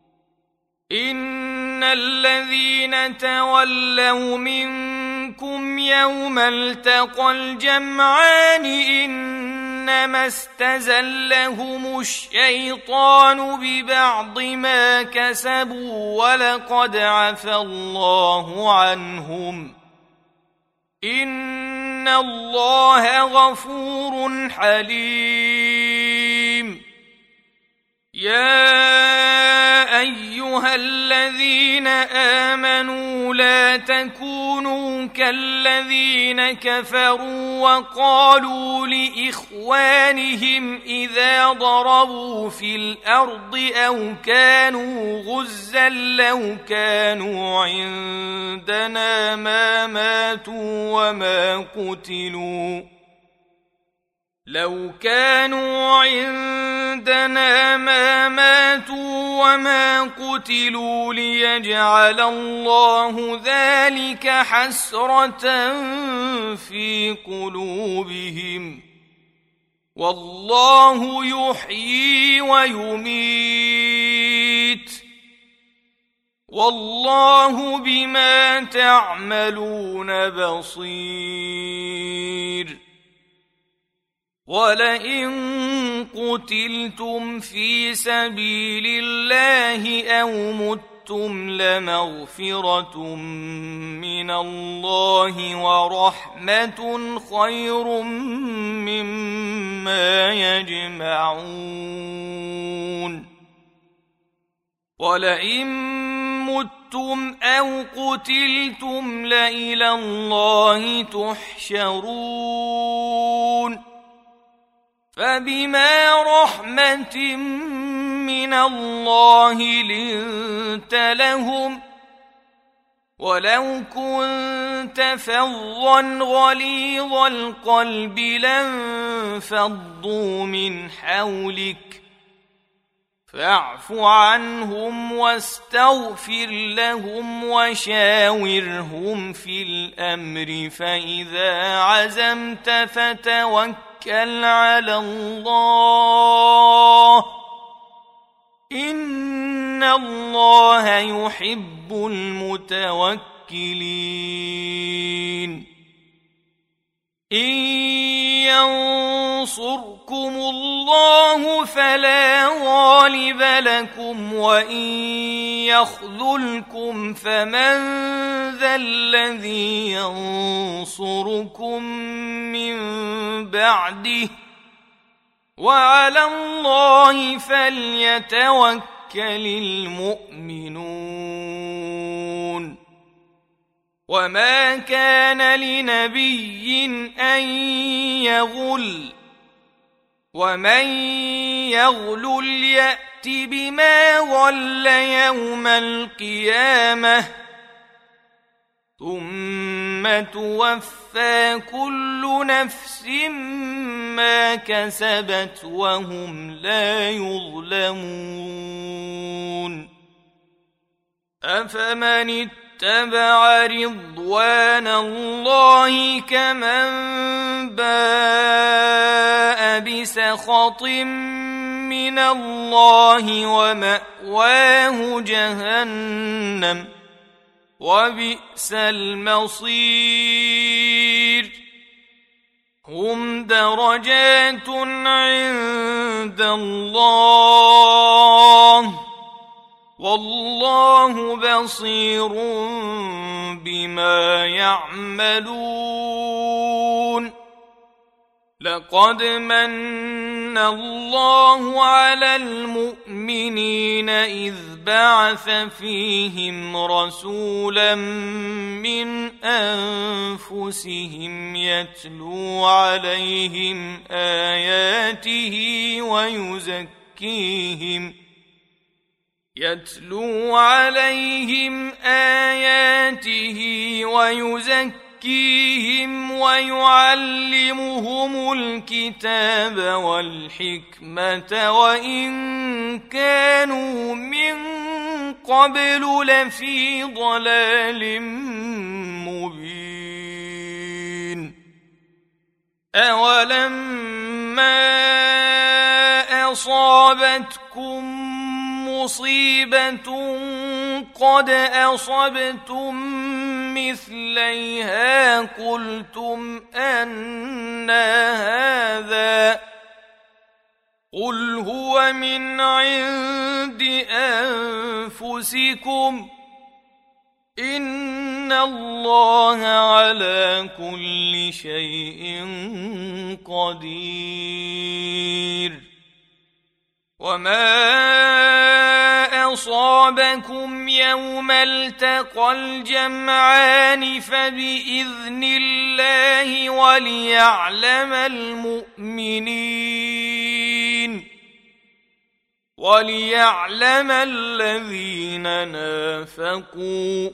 إن الذين تولوا منكم يوم التقى الجمعان إنما استزلهم الشيطان ببعض ما كسبوا ولقد عفى الله عنهم إن الله غفور حليم. يا أيها الذين آمنوا لا تكونوا كالذين كفروا وقالوا لإخوانهم إذا ضربوا في الأرض أو كانوا غزا لو كانوا عندنا ما ماتوا وما قتلوا ليجعل الله ذلك حسرة في قلوبهم، والله يحيي ويميت، والله بما تعملون بصير. ولئن قتلتم في سبيل الله أو متم لمغفرة من الله ورحمة خير مما يجمعون. ولئن متم أو قتلتم لإلى الله تحشرون. فبما رحمة من الله لنت لهم، ولو كنت فظا غليظ القلب لانفضوا من حولك، فاعف عنهم واستغفر لهم وشاورهم في الأمر، فإذا عزمت فتوكل على الله، إن الله يحب المتوكلين. إن ينصركم الله فلا غالب لكم، وإن يخذلكم فمن ذا الذي ينصركم من بعده، وعلى الله فليتوكل المؤمنون. وما كان لنبي أن يغل، ومن يغل يأت بما غل يوم القيامة، ثم توفى كل نفس ما كسبت وهم لا يظلمون. أفمن اتبع رضوان الله كمن باء بسخط من الله ومأواه جهنم وبئس المصير. هم درجات عند الله، والله بصير بما يعملون. لقد من الله على المؤمنين إذ بعث فيهم رسولا من أنفسهم يتلو عليهم آياته ويزكيهم ويعلمهم الكتاب والحكمة وإن كانوا من قبل لفي ضلال مبين. أولما أصابتكم مصيبة قد أصبتم مثليها قلتم أنى هذا، قل هو من عند أنفسكم، إن الله على كل شيء قدير وما أصابكم يوم التقى الجمعان فبإذن الله وليعلم الذين نافقوا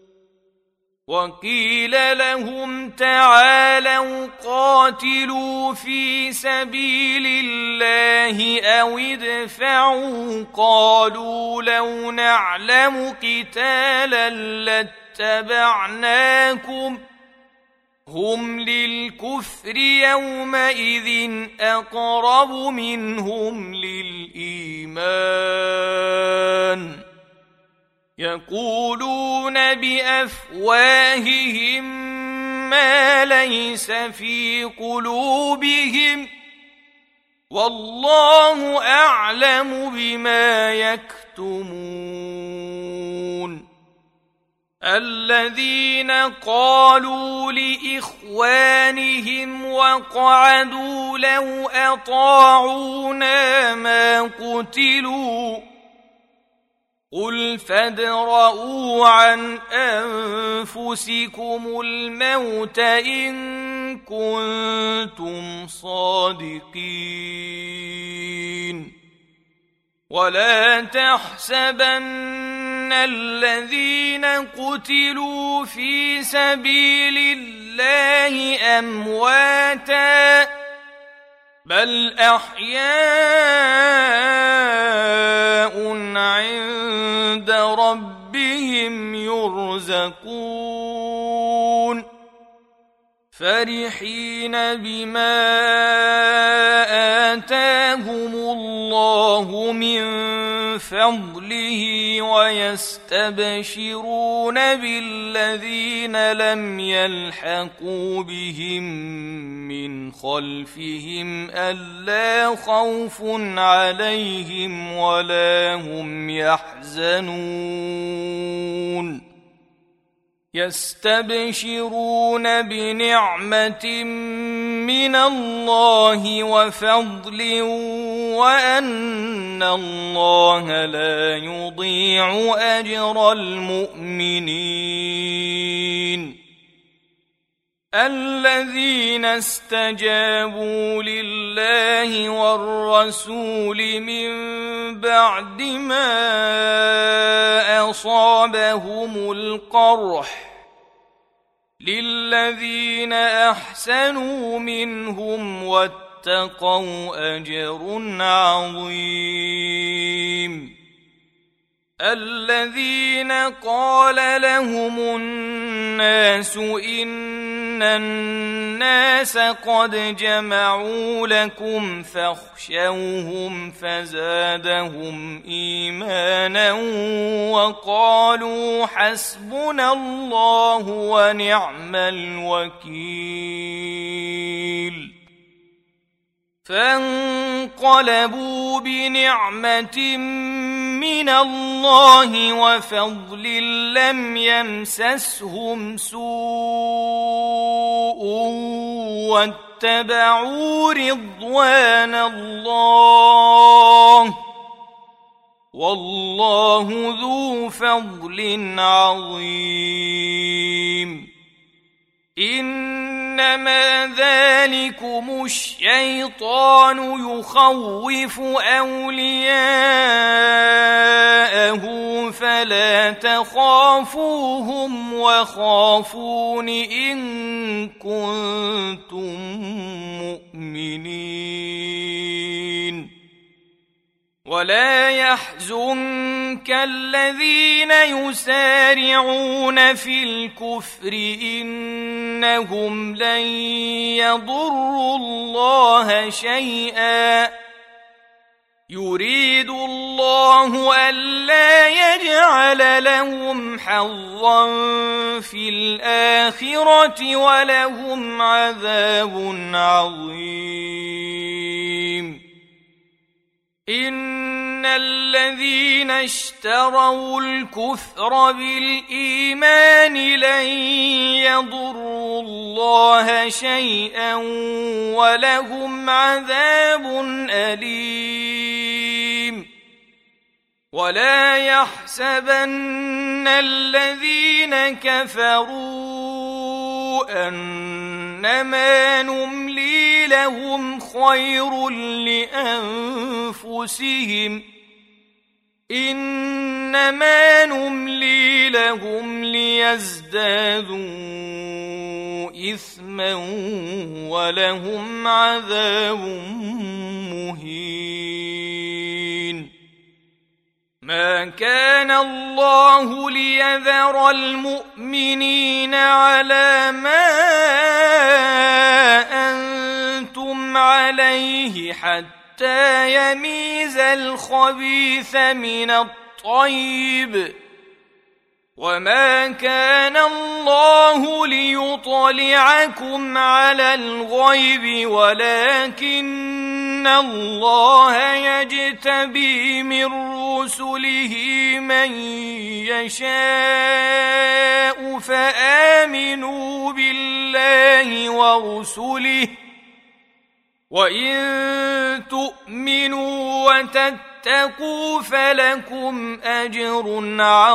وقيل لهم تعالوا قاتلوا في سبيل الله أو ادفعوا قالوا لو نعلم قتالا لاتبعناكم هم للكفر يومئذ أقرب منهم للإيمان يقولون بأفواههم ما ليس في قلوبهم والله أعلم بما يكتمون الذين قالوا لإخوانهم وقعدوا لو أطاعونا ما قتلوا قل فادرءوا عن أنفسكم الموت إن كنتم صادقين ولا تحسبن الذين قتلوا في سبيل الله أمواتا بل أحياء عند ربهم يرزقون فرحين بما آتاهم الله من فضله ويستبشرون بالذين لم يلحقوا بهم من خلفهم ألا خوف عليهم ولا هم يحزنون يستبشرون بنعمة من الله وفضل وأن الله لا يضيع أجر المؤمنين الذين استجابوا لله والرسول من بعد ما أصابهم القرح للذين أحسنوا منهم واتقوا أجر عظيم الذين قال لهم الناس إن الناس قد جمعوا لكم فاخشوهم فزادهم إيمانا وقالوا حسبنا الله ونعم الوكيل فانقلبوا بنعمة من الله وفضل لم يمسسهم سوء واتبعوا رضوان الله والله ذو فضل عظيم إنما ذلكم الشيطان يخوف أولياءه فلا تخافوهم وخافون إن كنتم مؤمنين ولا يحزنك الذين يسارعون في الكفر إنهم لن يضروا الله شيئا يريد الله ألا يجعل لهم حظا في الآخرة ولهم عذاب عظيم إن الذين اشتروا الكفر بالإيمان لن يضروا الله شيئا ولهم عذاب أليم. ولا يحسبن الذين كفروا أنما نملي لهم خير لأنفسهم إنما نملي لهم ليزدادوا إثما ولهم عذاب مهين. ما كان الله ليذر المؤمنين على ما أنتم عليه حتى يميز الخبيث من الطيب، وما كان الله ليطلعكم على الغيب ولكن الله يجتبي من رسله من يشاء فآمنوا بالله ورسله وإن تؤمنوا وتتقوا فلكم أجر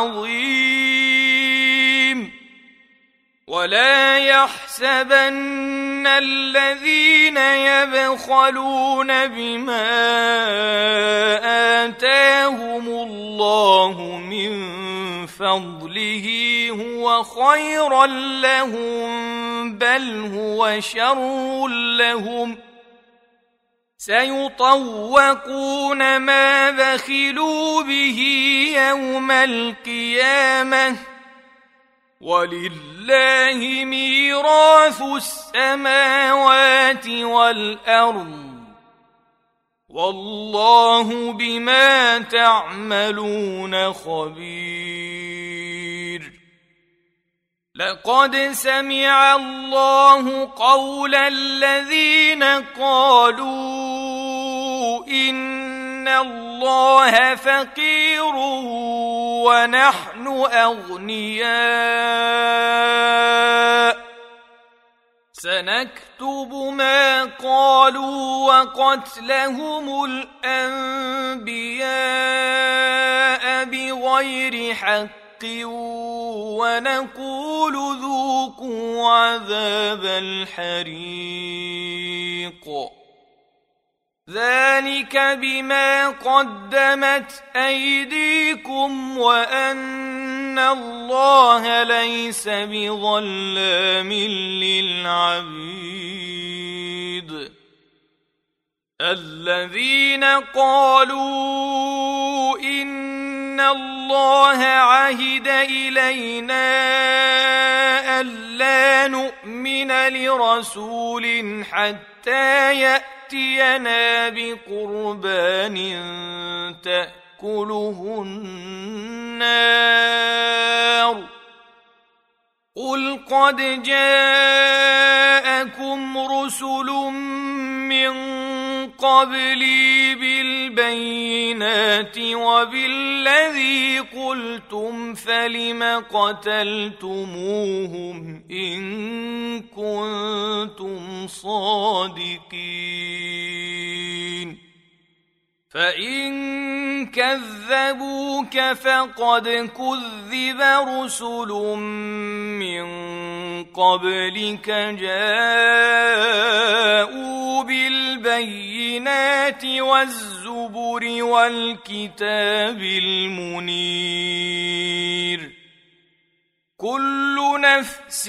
عظيم. ولا يحسبن الذين يبخلون بما آتاهم الله من فضله هو خيرا لهم بل هو شر لهم، سيطوقون ما بخلوا به يوم القيامة ولله ميراث السماوات والأرض والله بما تعملون خبير. لقد سمع الله قول الذين قالوا إن الله فقير ونحن أغنياء، سنكتب ما قالوا وقتلهم الأنبياء بغير حق ونقول ذوقوا عذاب الحريق، ذلك بما قدمت أيديكم وأن الله ليس بظلام للعبيد. الذين قالوا إن الله عهد إلينا ألا نؤمن لرسول حتى يأتينا بقربان تأكله النار، قل قد جاءكم رسل من قبلي بالبينات وبالذي قلتم فلم قتلتموهم إن كنتم صادقين، فإن كذبوك فقد كذب رسل من قبلك جاءوا بالبينات والزبر والكتاب المنير، كل نفس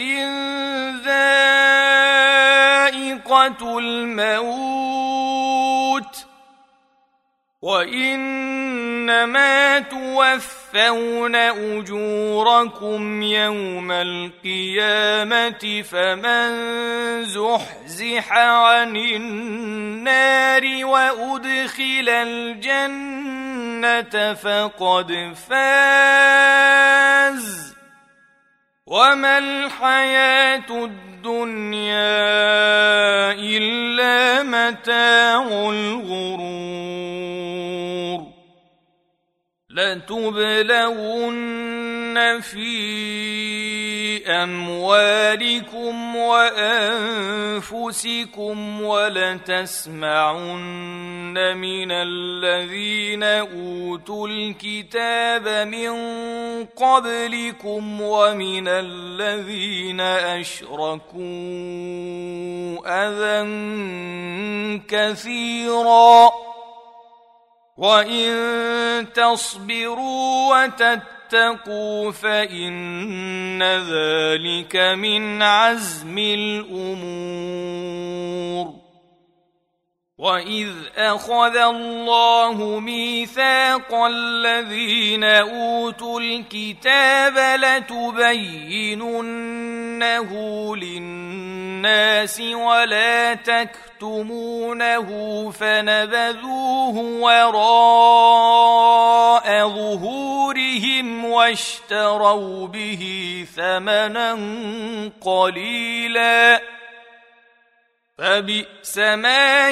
ذائقة الموت وإنما توفون أجوركم يوم القيامة، فمن زحزح عن النار وأدخل الجنة فقد فاز، وما الحياة الدنيا إلا متاع الغرور. لتبلون في أموالكم وأنفسكم ولتسمعن من الذين أوتوا الكتاب من قبلكم ومن الذين أشركوا أذى كثيرا وإن تصبروا وتتقوا فإن ذلك من عزم الأمور. وإذ أخذ الله ميثاق الذين أوتوا الكتاب لتبيننه للناس ولا تكتمونه فنبذوه وراء ظهورهم واشتروا به ثمنا قليلا فبئس ما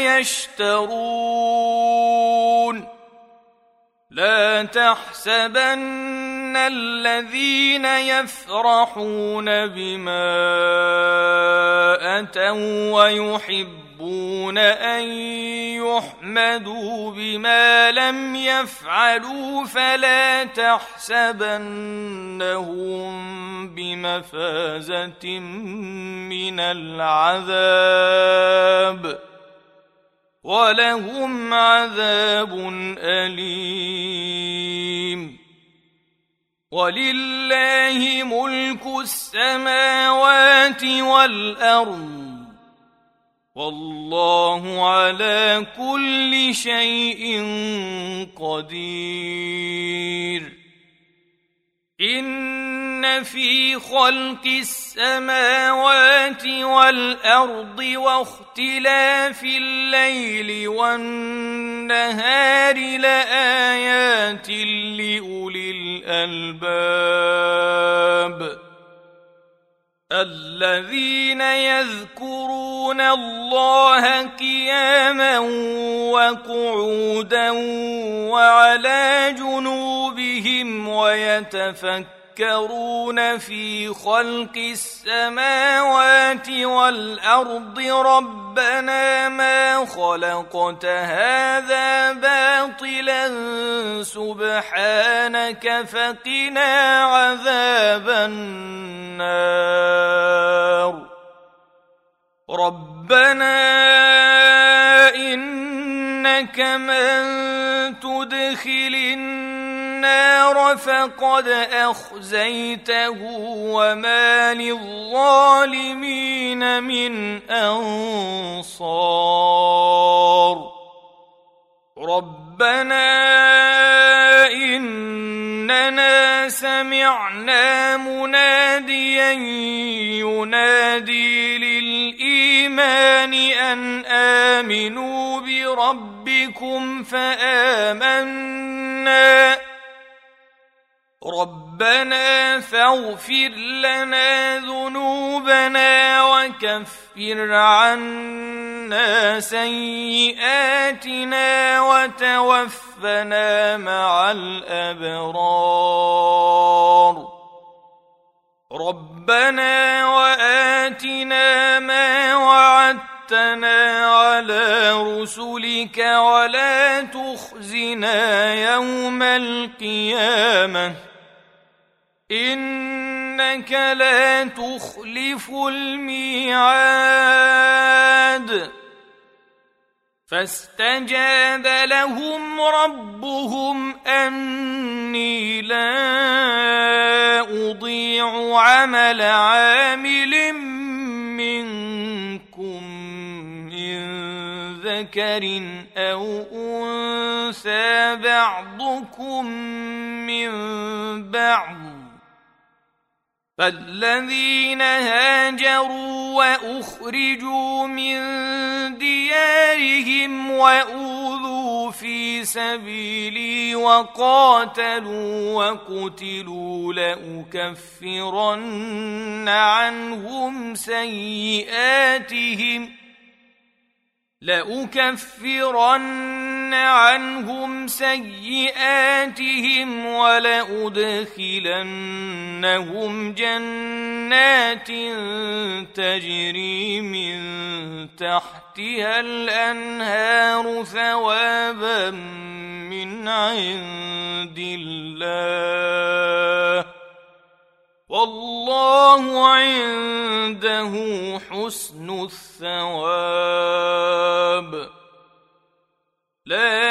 يشترون. لا تحسبن الذين يفرحون بما أتوا ويحبون أن يحمدوا بما لم يفعلوا فلا تحسبنهم بمفازة من العذاب ولهم عذاب أليم. ولله ملك السماوات والأرض والله على كل شيء قدير. إن في خلق السماوات والأرض واختلاف الليل والنهار لآيات لأولي الألباب الذين يذكرون الله قياما وقعودا وعلى جنوبهم ويتفكرون في خلق السماوات والأرض ربنا ما خلقت هذا باطلا سبحانك فقنا عذاب النار. ربنا إنك من تدخل النار فقد أخزيته وما للظالمين من أنصار. ربنا إننا سمعنا مناديا ينادي للإيمان أن آمنوا بربكم فآمنا. ربنا فاغفر لنا ذنوبنا وكفر عنا سيئاتنا وتوفنا مع الأبرار. ربنا وآتنا ما وعدتنا على رسلك ولا تخزنا يوم القيامة إنك لا تخلف الميعاد. فاستجاب لهم ربهم أني لا أضيع عمل عامل منكم من ذكر أو أنثى بعضكم من بعض. فالذين هاجروا وأخرجوا من ديارهم وأوذوا في سبيلي وقاتلوا وقتلوا لأكفرن عنهم سيئاتهم ولأدخلنهم جنات تجري من تحتها الأنهار ثوابا من عند الله والله عنده حسن الثواب. لا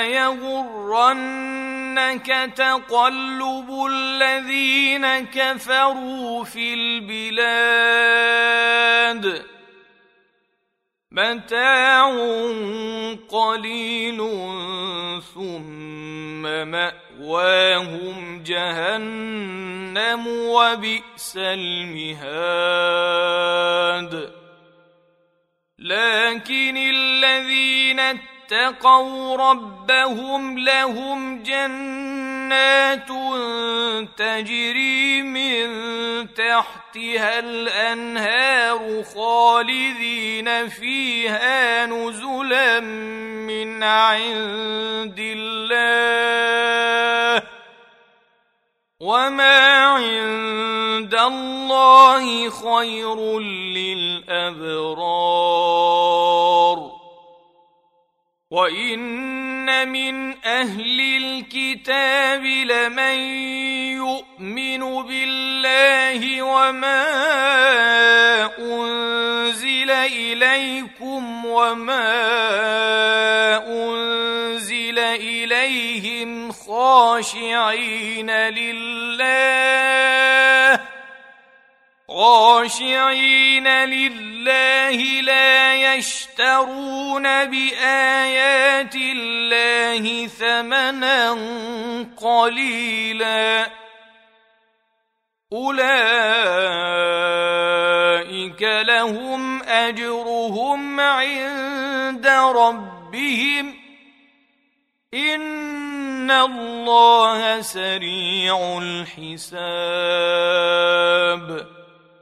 يغرنك تقلب الذين كفروا في البلاد متاع قليل ثم مأواهم جهنم وبئس المهاد. لكن الذين اتقوا ربهم لهم جنات تجري من تحتها الأنهار خالدين فيها نزلا من عند الله وما عند الله خير للأبرار. وإن من أهل الكتاب لمن يؤمن بالله وما أنزل إليكم وما أنزل إليهم خاشعين لله لا يشترون بآيات الله ثمنا قليلا أولئك لهم أجرهم عند ربهم إن الله سريع الحساب.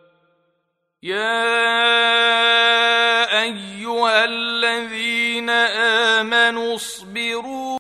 يا أيها الذين آمنوا اصبروا